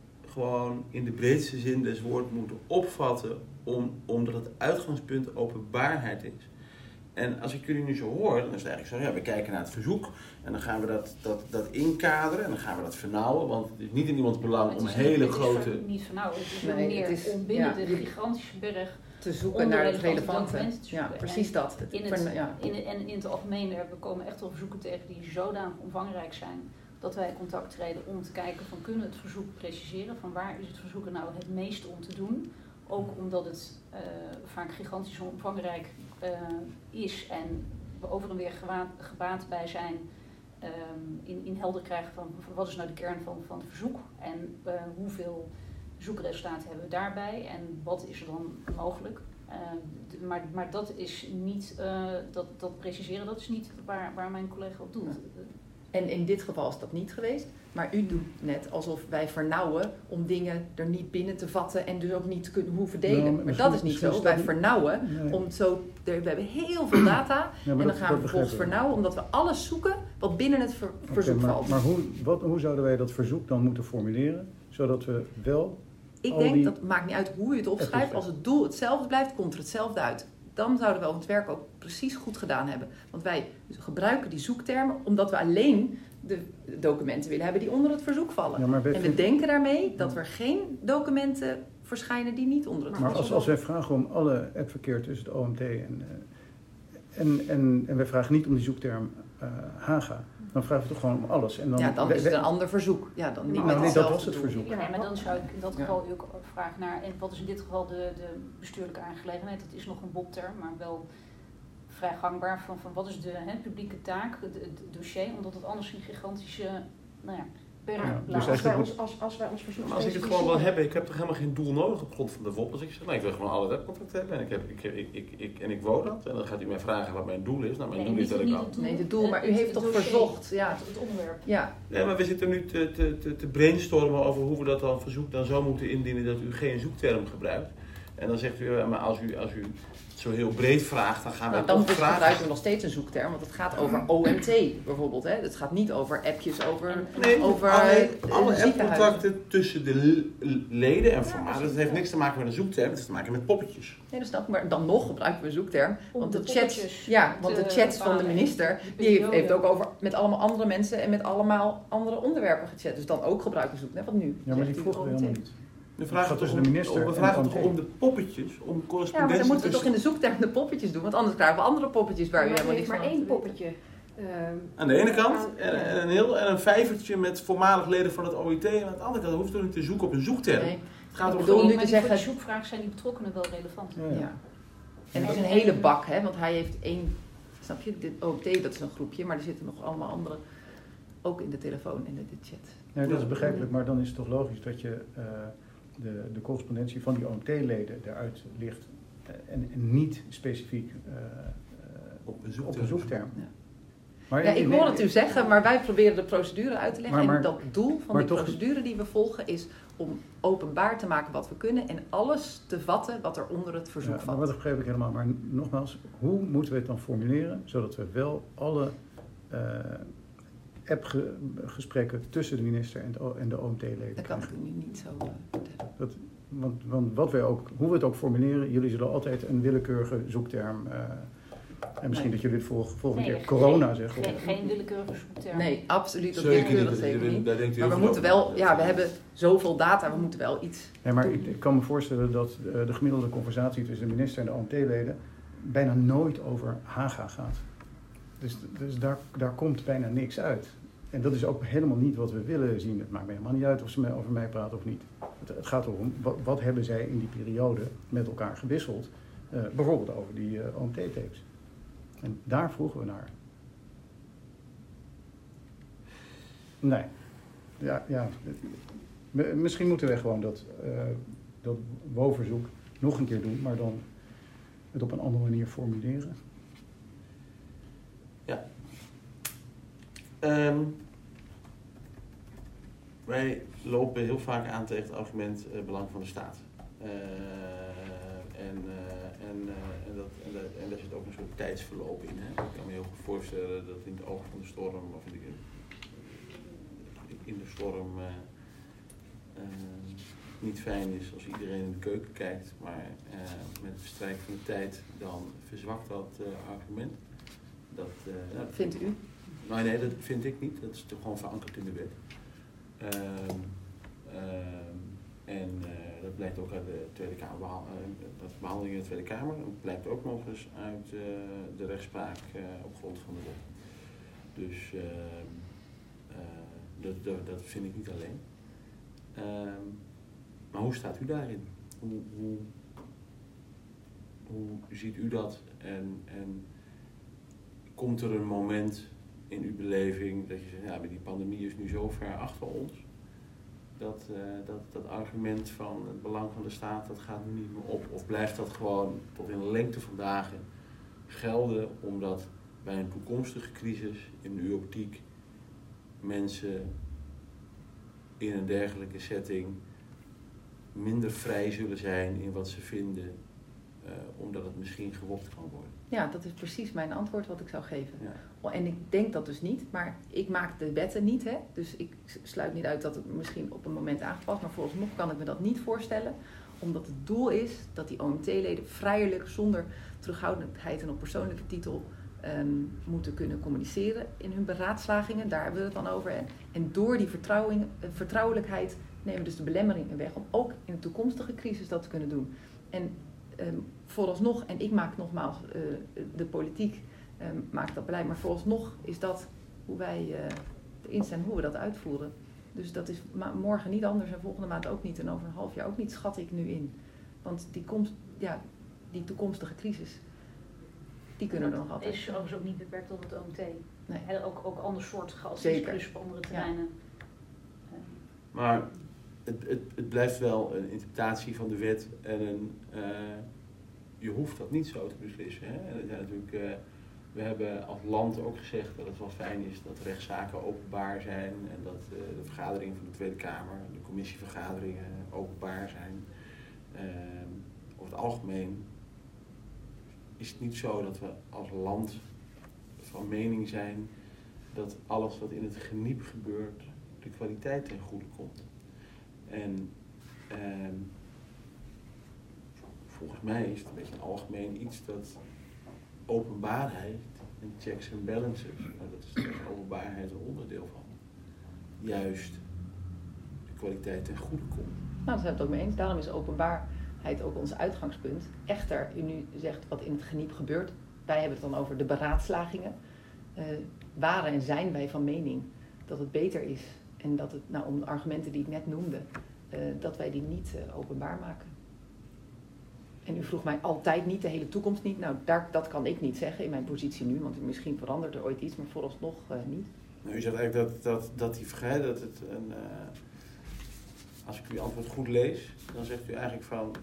gewoon in de breedste zin des woords moeten opvatten, om, omdat het uitgangspunt openbaarheid is. En als ik jullie nu zo hoor, dan is het eigenlijk zo, ja, we kijken naar het verzoek en dan gaan we dat, dat, dat inkaderen en dan gaan we dat vernauwen, want het is niet in iemands belang om hele niet, grote... Het is niet vernauwen, het is Nee, meer het is, om binnen ja, de gigantische berg te zoeken naar het relevante relevante. documenten te zoeken. Ja, precies en dat. Het, in het, ja. in, en in het algemeen we komen echt wel verzoeken tegen die zodanig omvangrijk zijn dat wij in contact treden om te kijken van kunnen we het verzoek preciseren, van waar is het verzoek er nou het meest om te doen. Ook omdat het uh, vaak gigantisch omvangrijk uh, is en we over en weer gewaad, gebaat bij zijn um, in, in helder krijgen van, van wat is nou de kern van, van het verzoek en uh, hoeveel zoekresultaten hebben we daarbij en wat is er dan mogelijk. Uh, d- maar, maar dat is niet, uh, dat, dat preciseren, dat is niet waar, waar mijn collega op doet. Ja. En in dit geval is dat niet geweest. Maar u doet net alsof wij vernauwen om dingen er niet binnen te vatten en dus ook niet te kunnen hoeven delen. Nou, maar dat is niet zo. Wij vernauwen Nee. om het zo. We hebben heel veel data Ja, en maar dan dat- gaan dat we vervolgens begrijp ik. vernauwen omdat we alles zoeken wat binnen het ver- Oké, verzoek maar, valt. Maar hoe, wat, hoe zouden wij dat verzoek dan moeten formuleren, zodat we wel... Ik al denk die- dat het maakt niet uit hoe je het opschrijft. Het Als het doel hetzelfde blijft, komt er hetzelfde uit. Dan zouden we het werk ook precies goed gedaan hebben. Want wij gebruiken die zoektermen omdat we alleen de documenten willen hebben die onder het verzoek vallen. Ja, maar wij En we vinden- denken daarmee dat er geen documenten verschijnen die niet onder het Maar verzoek als, als wij vragen om alle appverkeer tussen het O M T en, uh, en, en, en wij vragen niet om die zoekterm uh, Haga, dan vragen we toch gewoon om alles. En dan, Ja, dan wij- is het wij- een ander verzoek. Ja, dan niet Nou, met nee, dat hetzelfde was het doel. verzoek. Ja, maar dan zou ik in dat Ja. geval ook vragen naar, en wat is in dit geval de, de bestuurlijke aangelegenheid? Het is nog een bobterm, maar wel vrij gangbaar van, van wat is de hè, publieke taak, het, het dossier, omdat het anders een gigantische, nou ja, berg Ja, dus blaast. Als wij eigenlijk- ons, als, als wij ons verzoek Maar als ik het gewoon wil hebben, ik heb toch helemaal geen doel nodig op grond van de W O P. Als ik zeg, nou, ik wil gewoon alle webcontracten hebben en ik, heb, ik, ik, ik, ik, en ik wou dat. En dan gaat u mij vragen wat mijn doel is. Nou, mijn Nee, doel is niet- dat ik niet al... het doel. Nee, het doel, maar u Het- heeft het toch dossier. verzocht. Ja, Het, het onderwerp. ja. Nee, maar we zitten nu te, te, te, te brainstormen over hoe we dat dan verzoek dan zo moeten indienen dat u geen zoekterm gebruikt. En dan zegt u, ja, maar als u, als u zo heel breed vraagt, dan gaan we Nou, dan toch dus vragen. gebruiken we nog steeds een zoekterm, want het gaat over O M T bijvoorbeeld. Hè. Het gaat niet over appjes over, Nee, over alle, eh, alle ziekenhuizen. appcontracten tussen de l- l- leden en formaten, dat heeft niks te maken met een zoekterm, het heeft te maken met poppetjes. Nee, dat snap ik, maar dan nog gebruiken we een zoekterm. Om Want de de chats, poppetjes ja, want de te chats van de bepalen. minister, De die heeft, periode. heeft ook over met allemaal andere mensen en met allemaal andere onderwerpen gechat. Dus dan ook gebruiken we zoekterm. Wat nu? Ja, maar die Zegt u vroegen we O M T. helemaal niet. We gaat vragen tussen toch de om, minister om- we en vragen de toch O M T. om de poppetjes, om Ja, maar correspondentie dan moeten we toch tussen... in de zoekterm de poppetjes doen, want anders krijgen we andere poppetjes waar u maar helemaal er is niks maar van één hebt. poppetje. ehm, Aan de ene kant aan- en, ja. en een heel, en een vijvertje met voormalig leden van het O I T. En aan de andere kant hoeft u niet te zoeken op een zoekterm. Nee, Het gaat Ik om bedoel gewoon... nu maar te die- voor zeggen- de zoekvraag zijn die betrokkenen wel relevant. Ja, ja. ja. En het is een hele bak, hè, want hij heeft één, snap je, dit O M T dat is een groepje, maar er zitten nog allemaal andere, ook in de telefoon en in de chat. Nee, dat is begrijpelijk, maar dan is het toch logisch dat je uh, de, de correspondentie van die O M T-leden eruit ligt uh, en, en niet specifiek uh, uh, Op een op zoekterm. een zoekterm. Ja. Maar Ja, ik nee, hoor het u zeggen, maar wij proberen de procedure uit te leggen. Maar- maar- en dat doel van maar die toch- procedure die we volgen is om openbaar te maken wat we kunnen en alles te vatten wat er onder het verzoek Ja, maar valt. dat begrijp ik helemaal. Maar nogmaals, hoe moeten we het dan formuleren zodat we wel alle uh, appgesprekken tussen de minister en de, O- en de O M T-leden Dat kan ik krijgen? u nu niet zo uh, vertellen. Dat, want, want wat wij ook, hoe we het ook formuleren, jullie zullen altijd een willekeurige zoekterm. Uh, en misschien Nee. dat jullie het vol, volgende Nee, keer corona geen- zeggen. Geen, of- geen willekeurige zoekterm. Nee, absoluut. Dat Zeker willekeurig niet, zeker niet. daar denkt u Maar we heel moeten veel wel, over. ja, we hebben zoveel data, we moeten wel iets. Nee, maar ik, ik kan me voorstellen dat uh, de gemiddelde conversatie tussen de minister en de O M T-leden bijna nooit over Haga gaat. Dus, dus daar, daar komt bijna niks uit. En dat is ook helemaal niet wat we willen zien. Het maakt me helemaal niet uit of ze me- over mij praten of niet. Het, het gaat erom, wat, wat hebben zij in die periode met elkaar gewisseld? Uh, bijvoorbeeld over die uh, O M T-tapes. En daar vroegen we naar. Nee. Ja, ja. M- Misschien moeten we gewoon dat, uh, dat W O-verzoek nog een keer doen, maar dan het op een andere manier formuleren. Ja. Um, wij lopen heel vaak aan tegen het argument uh, belang van de staat. Uh, en, uh, en, uh, En, dat, en, dat, en daar zit ook een soort tijdsverloop in. Hè? Ik kan me heel goed voorstellen dat in het oog van de storm, of in de, in de storm, uh, uh, niet fijn is als iedereen in de keuken kijkt. Maar uh, met het verstrijken van de tijd dan verzwakt dat uh, argument. Dat, uh, nou, dat Vindt u? Nee, nee, dat vind ik niet. Dat is toch gewoon verankerd in de wet. Um, um, en uh, dat blijkt ook uit de Tweede Kamer, behal, uh, dat behandeling in de Tweede Kamer. Dat blijkt ook nog eens uit uh, de rechtspraak uh, op grond van de wet. Dus uh, uh, dat, dat, dat vind ik niet alleen. Um, maar hoe staat u daarin? Hoe, hoe, hoe ziet u dat? En, en komt er een moment in uw beleving dat je zegt, ja, maar die pandemie is nu zo ver achter ons, dat, uh, dat dat argument van het belang van de staat, dat gaat nu niet meer op? Of blijft dat gewoon tot in de lengte van dagen gelden, omdat bij een toekomstige crisis in uw optiek mensen in een dergelijke setting minder vrij zullen zijn in wat ze vinden, uh, omdat het misschien gewopt kan worden? Ja, dat is precies mijn antwoord wat ik zou geven. Ja. En ik denk dat dus niet, maar ik maak de wetten niet. Hè? Dus ik sluit niet uit dat het misschien op een moment aangepast, maar vooralsnog kan ik me dat niet voorstellen. Omdat het doel is dat die O M T-leden vrijelijk, zonder terughoudendheid en op persoonlijke titel um, moeten kunnen communiceren in hun beraadslagingen. Daar hebben we het dan over. Hè? En door die vertrouwing, vertrouwelijkheid nemen we dus de belemmeringen weg om ook in een toekomstige crisis dat te kunnen doen. En um, vooralsnog, en ik maak nogmaals uh, de politiek, um, maakt dat beleid, maar vooralsnog is dat hoe wij uh, erin zijn, hoe we dat uitvoeren. Dus dat is ma- morgen niet anders en volgende maand ook niet en over een half jaar ook niet, schat ik nu in. Want die, komst, ja, die toekomstige crisis, die kunnen we nog altijd. Het is overigens ook niet beperkt tot het O M T. Nee. He, ook, ook andersoortige adviesclubs op andere terreinen. Ja. Maar het, het, het blijft wel een interpretatie van de wet en een, uh, je hoeft dat niet zo te beslissen. Hè? En, ja, natuurlijk, uh, we hebben als land ook gezegd dat het wel fijn is dat rechtszaken openbaar zijn en dat uh, de vergaderingen van de Tweede Kamer, de commissievergaderingen openbaar zijn. Uh, over het algemeen is het niet zo dat we als land van mening zijn dat alles wat in het geniep gebeurt de kwaliteit ten goede komt. En uh, volgens mij is het een beetje een algemeen iets dat openbaarheid en checks en balances, nou, dat is de openbaarheid een onderdeel van, juist de kwaliteit ten goede komt. Nou, daar zijn we het ook mee eens. Daarom is openbaarheid ook ons uitgangspunt. Echter, u nu zegt wat in het geniep gebeurt. Wij hebben het dan over de beraadslagingen. Uh, waren en zijn wij van mening dat het beter is. En dat het, nou, om de argumenten die ik net noemde, uh, dat wij die niet uh, openbaar maken. En u vroeg mij altijd niet, de hele toekomst niet. Nou, daar, dat kan ik niet zeggen in mijn positie nu, want misschien verandert er ooit iets, maar vooralsnog uh, niet. Nou, u zegt eigenlijk dat, dat, dat die vrijheid, dat het een, uh, als ik uw antwoord goed lees, dan zegt u eigenlijk van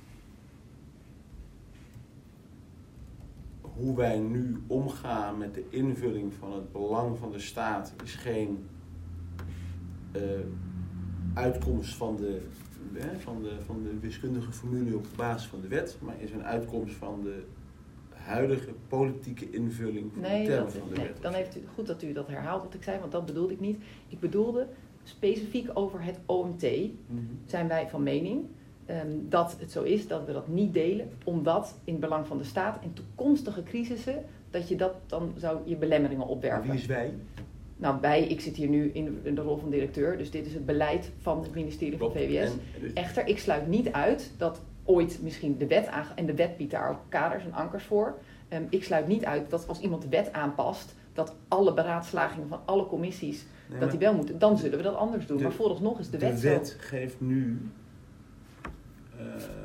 hoe wij nu omgaan met de invulling van het belang van de staat is geen uh, uitkomst van de, eh, van, de, van de wiskundige formule op basis van de wet, maar is een uitkomst van de huidige politieke invulling van nee, de termen dat, van de nee, wet. Dan heeft u goed dat u dat herhaalt wat ik zei, want dat bedoelde ik niet. Ik bedoelde specifiek over het O M T mm-hmm. zijn wij van mening um, dat het zo is dat we dat niet delen, omdat in het belang van de staat in toekomstige crisissen, dat je dat dan zou je belemmeringen opwerpen. En wie is wij? Nou, wij, ik zit hier nu in de, in de rol van directeur, dus dit is het beleid van het ministerie Klopt. Van V W S. En, dus... Echter, ik sluit niet uit dat ooit misschien de wet aange... en de wet biedt daar ook kaders en ankers voor. Um, ik sluit niet uit dat als iemand de wet aanpast, dat alle beraadslagingen van alle commissies, nee, dat die wel moeten, dan zullen we dat anders doen. De, maar vooralsnog is de wet De wet zo. geeft nu uh,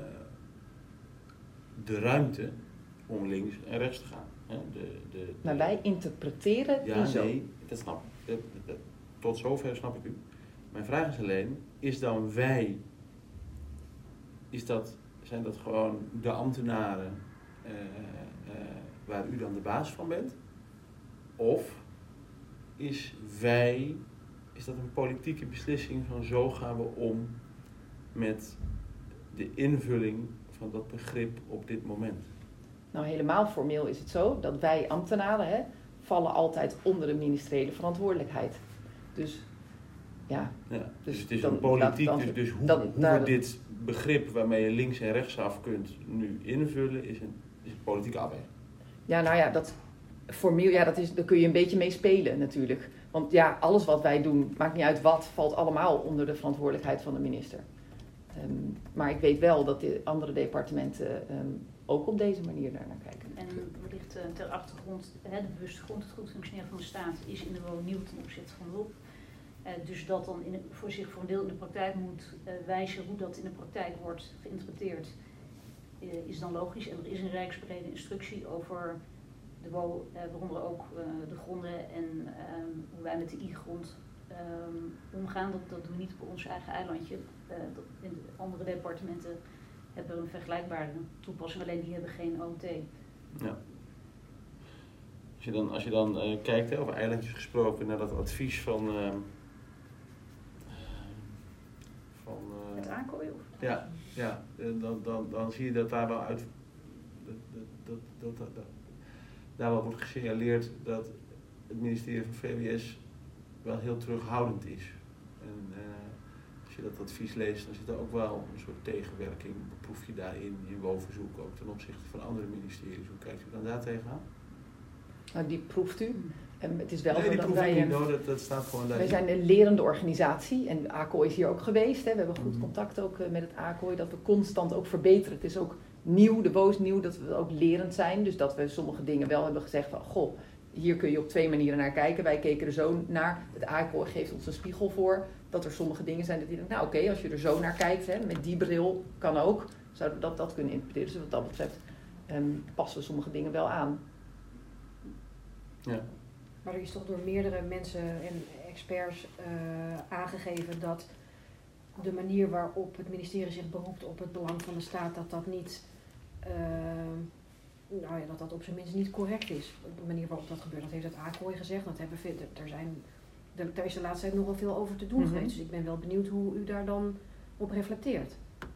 de ruimte om links en rechts te gaan. Hè? De, de, de... Maar wij interpreteren ja, die zo. Nee, dat snap ik. Tot zover snap ik u. Mijn vraag is alleen, is dan wij, is dat, zijn dat gewoon de ambtenaren uh, uh, waar u dan de baas van bent? Of is wij, is dat een politieke beslissing van zo gaan we om met de invulling van dat begrip op dit moment? Nou, helemaal formeel is het zo dat wij ambtenaren hè, vallen altijd onder de ministeriële verantwoordelijkheid. Dus ja. ja dus, dus het is dan, een politiek, dan, dus, dus hoe, dan, hoe daar, we dit begrip waarmee je links en rechtsaf kunt nu invullen, is een, is een politieke afweging. Ja, nou ja, dat formeel, ja, dat is, daar kun je een beetje mee spelen natuurlijk. Want ja, alles wat wij doen, maakt niet uit wat, valt allemaal onder de verantwoordelijkheid van de minister. Um, maar ik weet wel dat de andere departementen um, ook op deze manier daarnaar kijken. En wellicht uh, ter achtergrond, hè, de bewuste grond, het goed functioneren van de staat is in de W O nieuw ten opzichte van de W O P. Uh, dus dat dan in, voor zich voor een deel in de praktijk moet uh, wijzen hoe dat in de praktijk wordt geïnterpreteerd, uh, is dan logisch. En er is een rijksbrede instructie over de W O, uh, waaronder ook uh, de gronden en um, hoe wij met de I-grond um, omgaan. Dat, dat doen we niet op ons eigen eilandje. Uh, dat in de andere departementen hebben een vergelijkbare toepassing, alleen die hebben geen O T. Ja. Als je dan, als je dan uh, kijkt, hè, over eilandjes gesproken, naar dat advies van... Uh, van uh, Het aankooien? Ja, ja dan, dan, dan zie je dat daar wel uit... Dat, dat, dat, dat, dat, dat, daar wel wordt gesignaleerd dat het ministerie van V W S wel heel terughoudend is. En uh, als je dat advies leest, dan zit er ook wel een soort tegenwerking. Proef je daarin, in W O-verzoek ook ten opzichte van andere ministeries. Hoe kijkt u dan daar tegenaan? Nou, die proeft u. En het is wel nee, zo die dat proef wij... ik niet, een, no, dat, dat staat gewoon daar. Wij zijn een lerende organisatie en A C O is hier ook geweest. Hè. We hebben goed Mm-hmm. contact ook uh, met het A C O, dat we constant ook verbeteren. Het is ook nieuw, de W O is nieuw, dat we ook lerend zijn. Dus dat we sommige dingen wel hebben gezegd van, goh, hier kun je op twee manieren naar kijken. Wij keken er zo naar. Het A C O geeft ons een spiegel voor. Dat er sommige dingen zijn dat die denken, nou oké, okay, als je er zo naar kijkt, hè, met die bril kan ook. Zouden we dat, dat kunnen interpreteren. Dus wat dat betreft um, passen we sommige dingen wel aan. Ja. Maar er is toch door meerdere mensen en experts uh, aangegeven dat de manier waarop het ministerie zich beroept op het belang van de staat, dat dat niet, uh, nou ja, dat dat op zijn minst niet correct is. De manier waarop dat gebeurt, dat heeft het A C O gezegd. Dat hebben we, er zijn, daar is de laatste tijd nogal veel over te doen Mm-hmm. geweest. Dus ik ben wel benieuwd hoe u daar dan op reflecteert.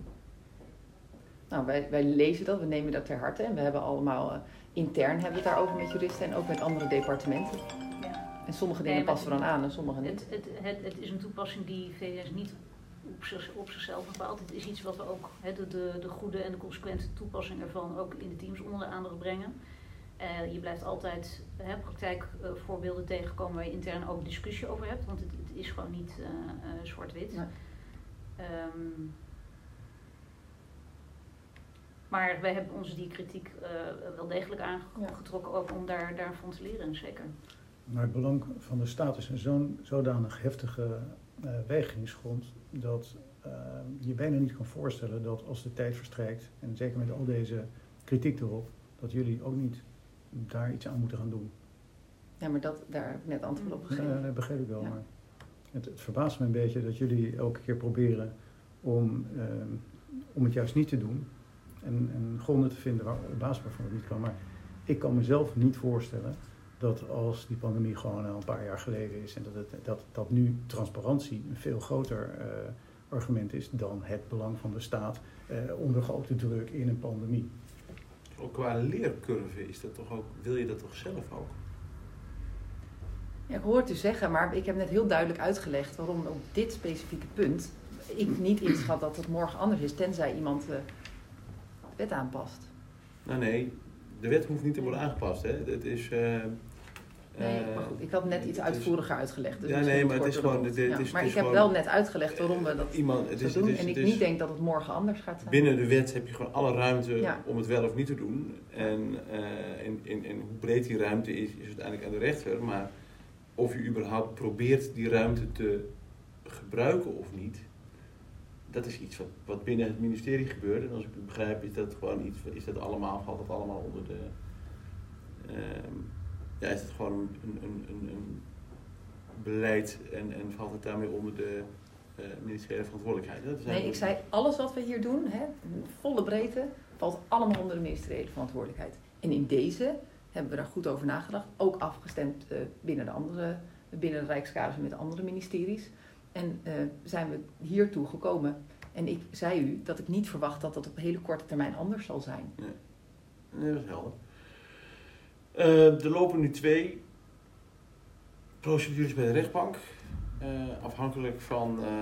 Nou, wij, wij lezen dat, we nemen dat ter harte en we hebben allemaal, uh, intern hebben we het daarover met juristen en ook met andere departementen. Ja. En sommige dingen Nee, passen we dan aan en sommige niet. Het, het, het, het is een toepassing die V W S niet op, zich, op zichzelf bepaalt. Het is iets wat we ook, he, de, de, de goede en de consequente toepassing ervan ook in de teams onder de andere brengen. Uh, je blijft altijd uh, praktijkvoorbeelden uh, tegenkomen waar je intern ook discussie over hebt, want het, het is gewoon niet uh, uh, zwart-wit. Nee. Um, maar wij hebben ons die kritiek uh, wel degelijk aangetrokken, ook om daar, daarvan te leren, zeker. Maar het belang van de staat is een zo'n zodanig heftige uh, wegingsgrond dat uh, je bijna niet kan voorstellen dat als de tijd verstrijkt, en zeker met al deze kritiek erop, dat jullie ook niet daar iets aan moeten gaan doen. Ja, maar dat, daar heb ik net antwoord op gegeven. Ja, dat begrijp ik wel, Ja. maar het, het verbaast me een beetje dat jullie elke keer proberen om, uh, om het juist niet te doen en, en gronden te vinden waar op basis waarvan het niet kan. Maar ik kan mezelf niet voorstellen dat als die pandemie gewoon al een paar jaar geleden is en dat, het, dat, dat nu transparantie een veel groter uh, argument is dan het belang van de staat uh, onder grote druk in een pandemie. Ook qua leercurve is dat toch ook, wil je dat toch zelf ook? Ja, ik hoor het u zeggen, maar ik heb net heel duidelijk uitgelegd waarom op dit specifieke punt ik niet inschat dat het morgen anders is, tenzij iemand de wet aanpast. Nou nee, de wet hoeft niet te worden aangepast. Hè. Het is... Uh, Nee, maar goed, ik had net iets uitvoeriger uitgelegd. Dus ja, nee, maar het is gewoon... Het, ja, het is, maar het ik is heb gewoon, wel net uitgelegd waarom we dat iemand, het is, doen. het is, en ik het is, niet denk dat het morgen anders gaat zijn. Binnen de wet heb je gewoon alle ruimte ja. om het wel of niet te doen. En, uh, en, en, en hoe breed die ruimte is, is uiteindelijk aan de rechter. Maar of je überhaupt probeert die ruimte te gebruiken of niet, dat is iets wat, wat binnen het ministerie gebeurt. En als ik het begrijp, is dat gewoon iets, is dat allemaal, valt dat allemaal onder de... Uh, ja, is het gewoon een, een, een, een beleid en, en valt het daarmee onder de uh, ministeriële verantwoordelijkheid? Dat nee, ik zei alles wat we hier doen, hè, volle breedte, valt allemaal onder de ministeriële verantwoordelijkheid. En in deze hebben we daar goed over nagedacht, ook afgestemd uh, binnen de andere, binnen de Rijkskaders met de andere ministeries. En uh, zijn we hiertoe gekomen. En ik zei u dat ik niet verwacht dat dat op hele korte termijn anders zal zijn. Nee. Nee, dat is helder. Uh, er lopen nu twee procedures bij de rechtbank. Uh, afhankelijk van uh,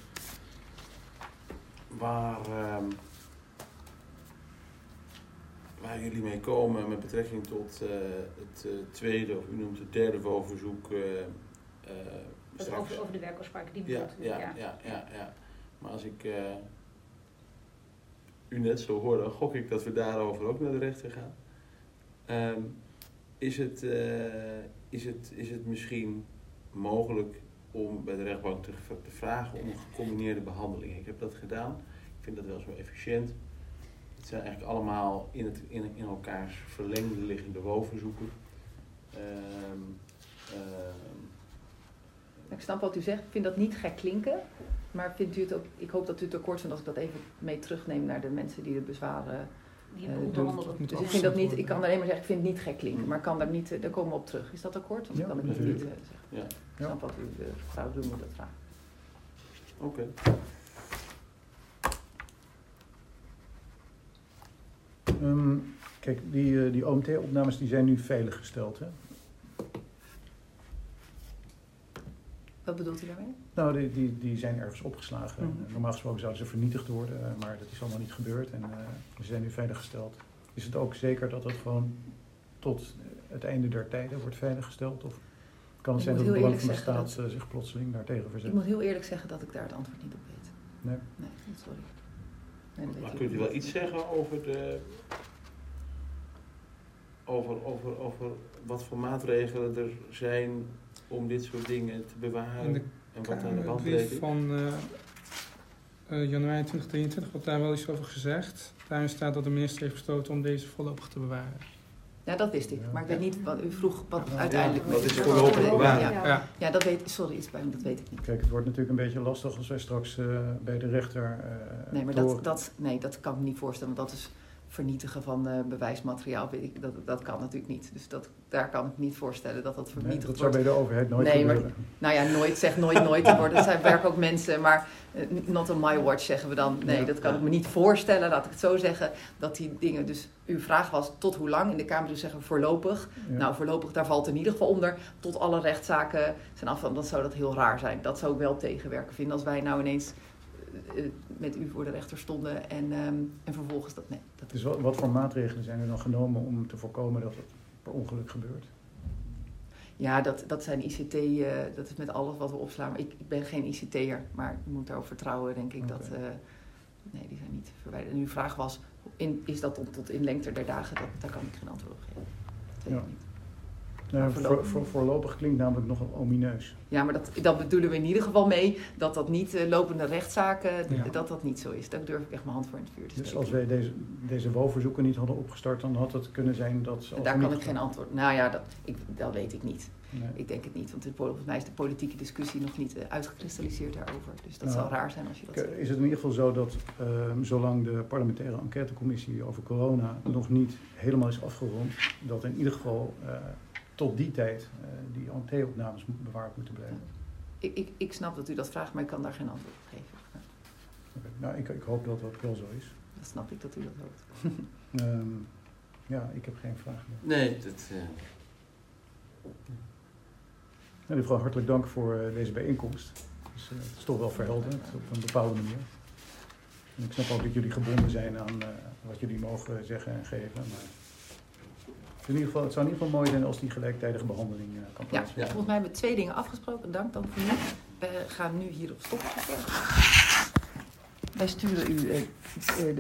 waar, uh, waar jullie mee komen met betrekking tot uh, het uh, tweede, of u noemt het derde woonverzoek. Uh, uh, over, over de werkafspraken die ja, ja, ja, ja, ja, ja. Maar als ik uh, u net zo hoor, dan gok ik dat we daarover ook naar de rechter gaan. Um, is, het, uh, is, het, is het misschien mogelijk om bij de rechtbank te, te vragen om een gecombineerde behandeling? Ik heb dat gedaan. Ik vind dat wel zo efficiënt. Het zijn eigenlijk allemaal in, het, in, in elkaars verlengde liggende woonverzoeken. Um, um, ik snap wat u zegt. Ik vind dat niet gek klinken. Maar vindt u het ook, ik hoop dat u het akkoord vindt als ik dat even mee terugneem naar de mensen die de bezwaren die uh, onder doen. andere. Dus ik vind dat niet, ik kan alleen maar zeggen, ik vind het niet gek klinken. Maar ik kan daar niet, daar komen we op terug. Is dat akkoord? Want Ja, dan kan ik het niet uh, zeggen. Ja. Ik snap wat u, de mevrouw doen moet dat vragen. Oké. Okay. Um, kijk, die, uh, die O M T-opnames die zijn nu veiliggesteld, hè? Wat bedoelt u daarmee? Nou, die, die, die zijn ergens opgeslagen. Mm-hmm. Normaal gesproken zouden ze vernietigd worden, maar dat is allemaal niet gebeurd en uh, ze zijn nu veiliggesteld. Is het ook zeker dat het gewoon tot het einde der tijden wordt veiliggesteld? Of kan het ik zijn dat het belang van de staat dat... zich plotseling daartegen verzet? Ik moet heel eerlijk zeggen dat ik daar het antwoord niet op weet. Nee? Nee, sorry. Nee, dat Maar weet kunt u niet. wel iets zeggen over de... Over, over, over wat voor maatregelen er zijn om dit soort dingen te bewaren In de en wat aan de hand brief is? van uh, uh, januari twintig drieëntwintig wordt daar wel iets over gezegd. Daarin staat dat de minister heeft besloten om deze voorlopig te bewaren. Ja, dat wist ik. Maar ik weet niet wat u vroeg wat Ja, uiteindelijk... wat is ja, voorlopig ja, bewaren? ja. Ja. Ja, dat weet sorry, iets bij me, dat weet ik niet. Kijk, het wordt natuurlijk een beetje lastig als wij straks uh, bij de rechter... Uh, Nee, maar door... dat, dat, nee, dat kan ik me niet voorstellen, want dat is vernietigen van uh, bewijsmateriaal. Weet ik, dat, dat kan natuurlijk niet. Dus dat, daar kan ik me niet voorstellen dat dat vernietigd nee, dat wordt. zou bij de overheid nooit nee, gebeuren. Maar, nou ja, nooit, zeg nooit nooit. Er worden, er zijn werken ook mensen, maar uh, not on my watch zeggen we dan. Nee, Ja. dat kan ik me niet voorstellen, laat ik het zo zeggen. Dat die dingen, dus uw vraag was tot hoe lang? In de Kamer dus zeggen voorlopig. Ja. Nou, voorlopig, daar valt in ieder geval onder. Tot alle rechtszaken zijn af, dan zou dat heel raar zijn. Dat zou ik wel tegenwerken vinden als wij nou ineens uh, met u voor de rechter stonden en, um, en vervolgens dat, nee. Dat Dus wat, wat voor maatregelen zijn er dan genomen om te voorkomen dat het per ongeluk gebeurt? Ja, dat, dat zijn I C T, uh, dat is met alles wat we opslaan. Ik, ik ben geen I C T'er, maar je moet daarop vertrouwen, denk ik. Okay. Dat, uh, nee, die zijn niet verwijderd. En uw vraag was, in, is dat tot, tot in lengte der dagen? Dat, daar kan ik geen antwoord op geven. Dat weet Ja. ik niet. Nou, voorlopig. voor, voor, voorlopig klinkt namelijk nogal omineus. Ja, maar dat, dat bedoelen we in ieder geval mee, dat dat niet uh, lopende rechtszaken, Ja. dat dat niet zo is. Daar durf ik echt mijn hand voor in het vuur te Dus steken. als wij deze, deze woonverzoeken niet hadden opgestart, dan had het kunnen zijn dat ze... En daar kan ik geen antwoord. Nou ja, dat, ik, dat weet ik niet. Nee. Ik denk het niet, want het, volgens mij is de politieke discussie nog niet uh, uitgekristalliseerd daarover. Dus dat Nou, zou raar zijn als je dat zegt. Is het in ieder geval zo dat uh, zolang de parlementaire enquêtecommissie over corona nog niet helemaal is afgerond, dat in ieder geval uh, tot die tijd uh, die O M T-opnames bewaard moeten blijven? Ik, ik, ik snap dat u dat vraagt, maar ik kan daar geen antwoord op geven. Ja, Okay. Nou, ik, ik hoop dat dat wel zo is. dat snap ik dat u dat hoopt. Um, ja, ik heb geen vraag meer. Nee, dat... Uh... Nou, mevrouw, hartelijk dank voor uh, deze bijeenkomst. Dus, uh, het is toch wel verhelderend op een bepaalde manier. En ik snap ook dat jullie gebonden zijn aan uh, wat jullie mogen zeggen en geven. Maar het, is in ieder geval, het zou in ieder geval mooi zijn als die gelijktijdige behandeling uh, kan Ja, plaatsvinden. volgens mij hebben we twee dingen afgesproken. Dank dan voor nu. We gaan nu hier op stop zetten. Wij sturen u uh, uh, de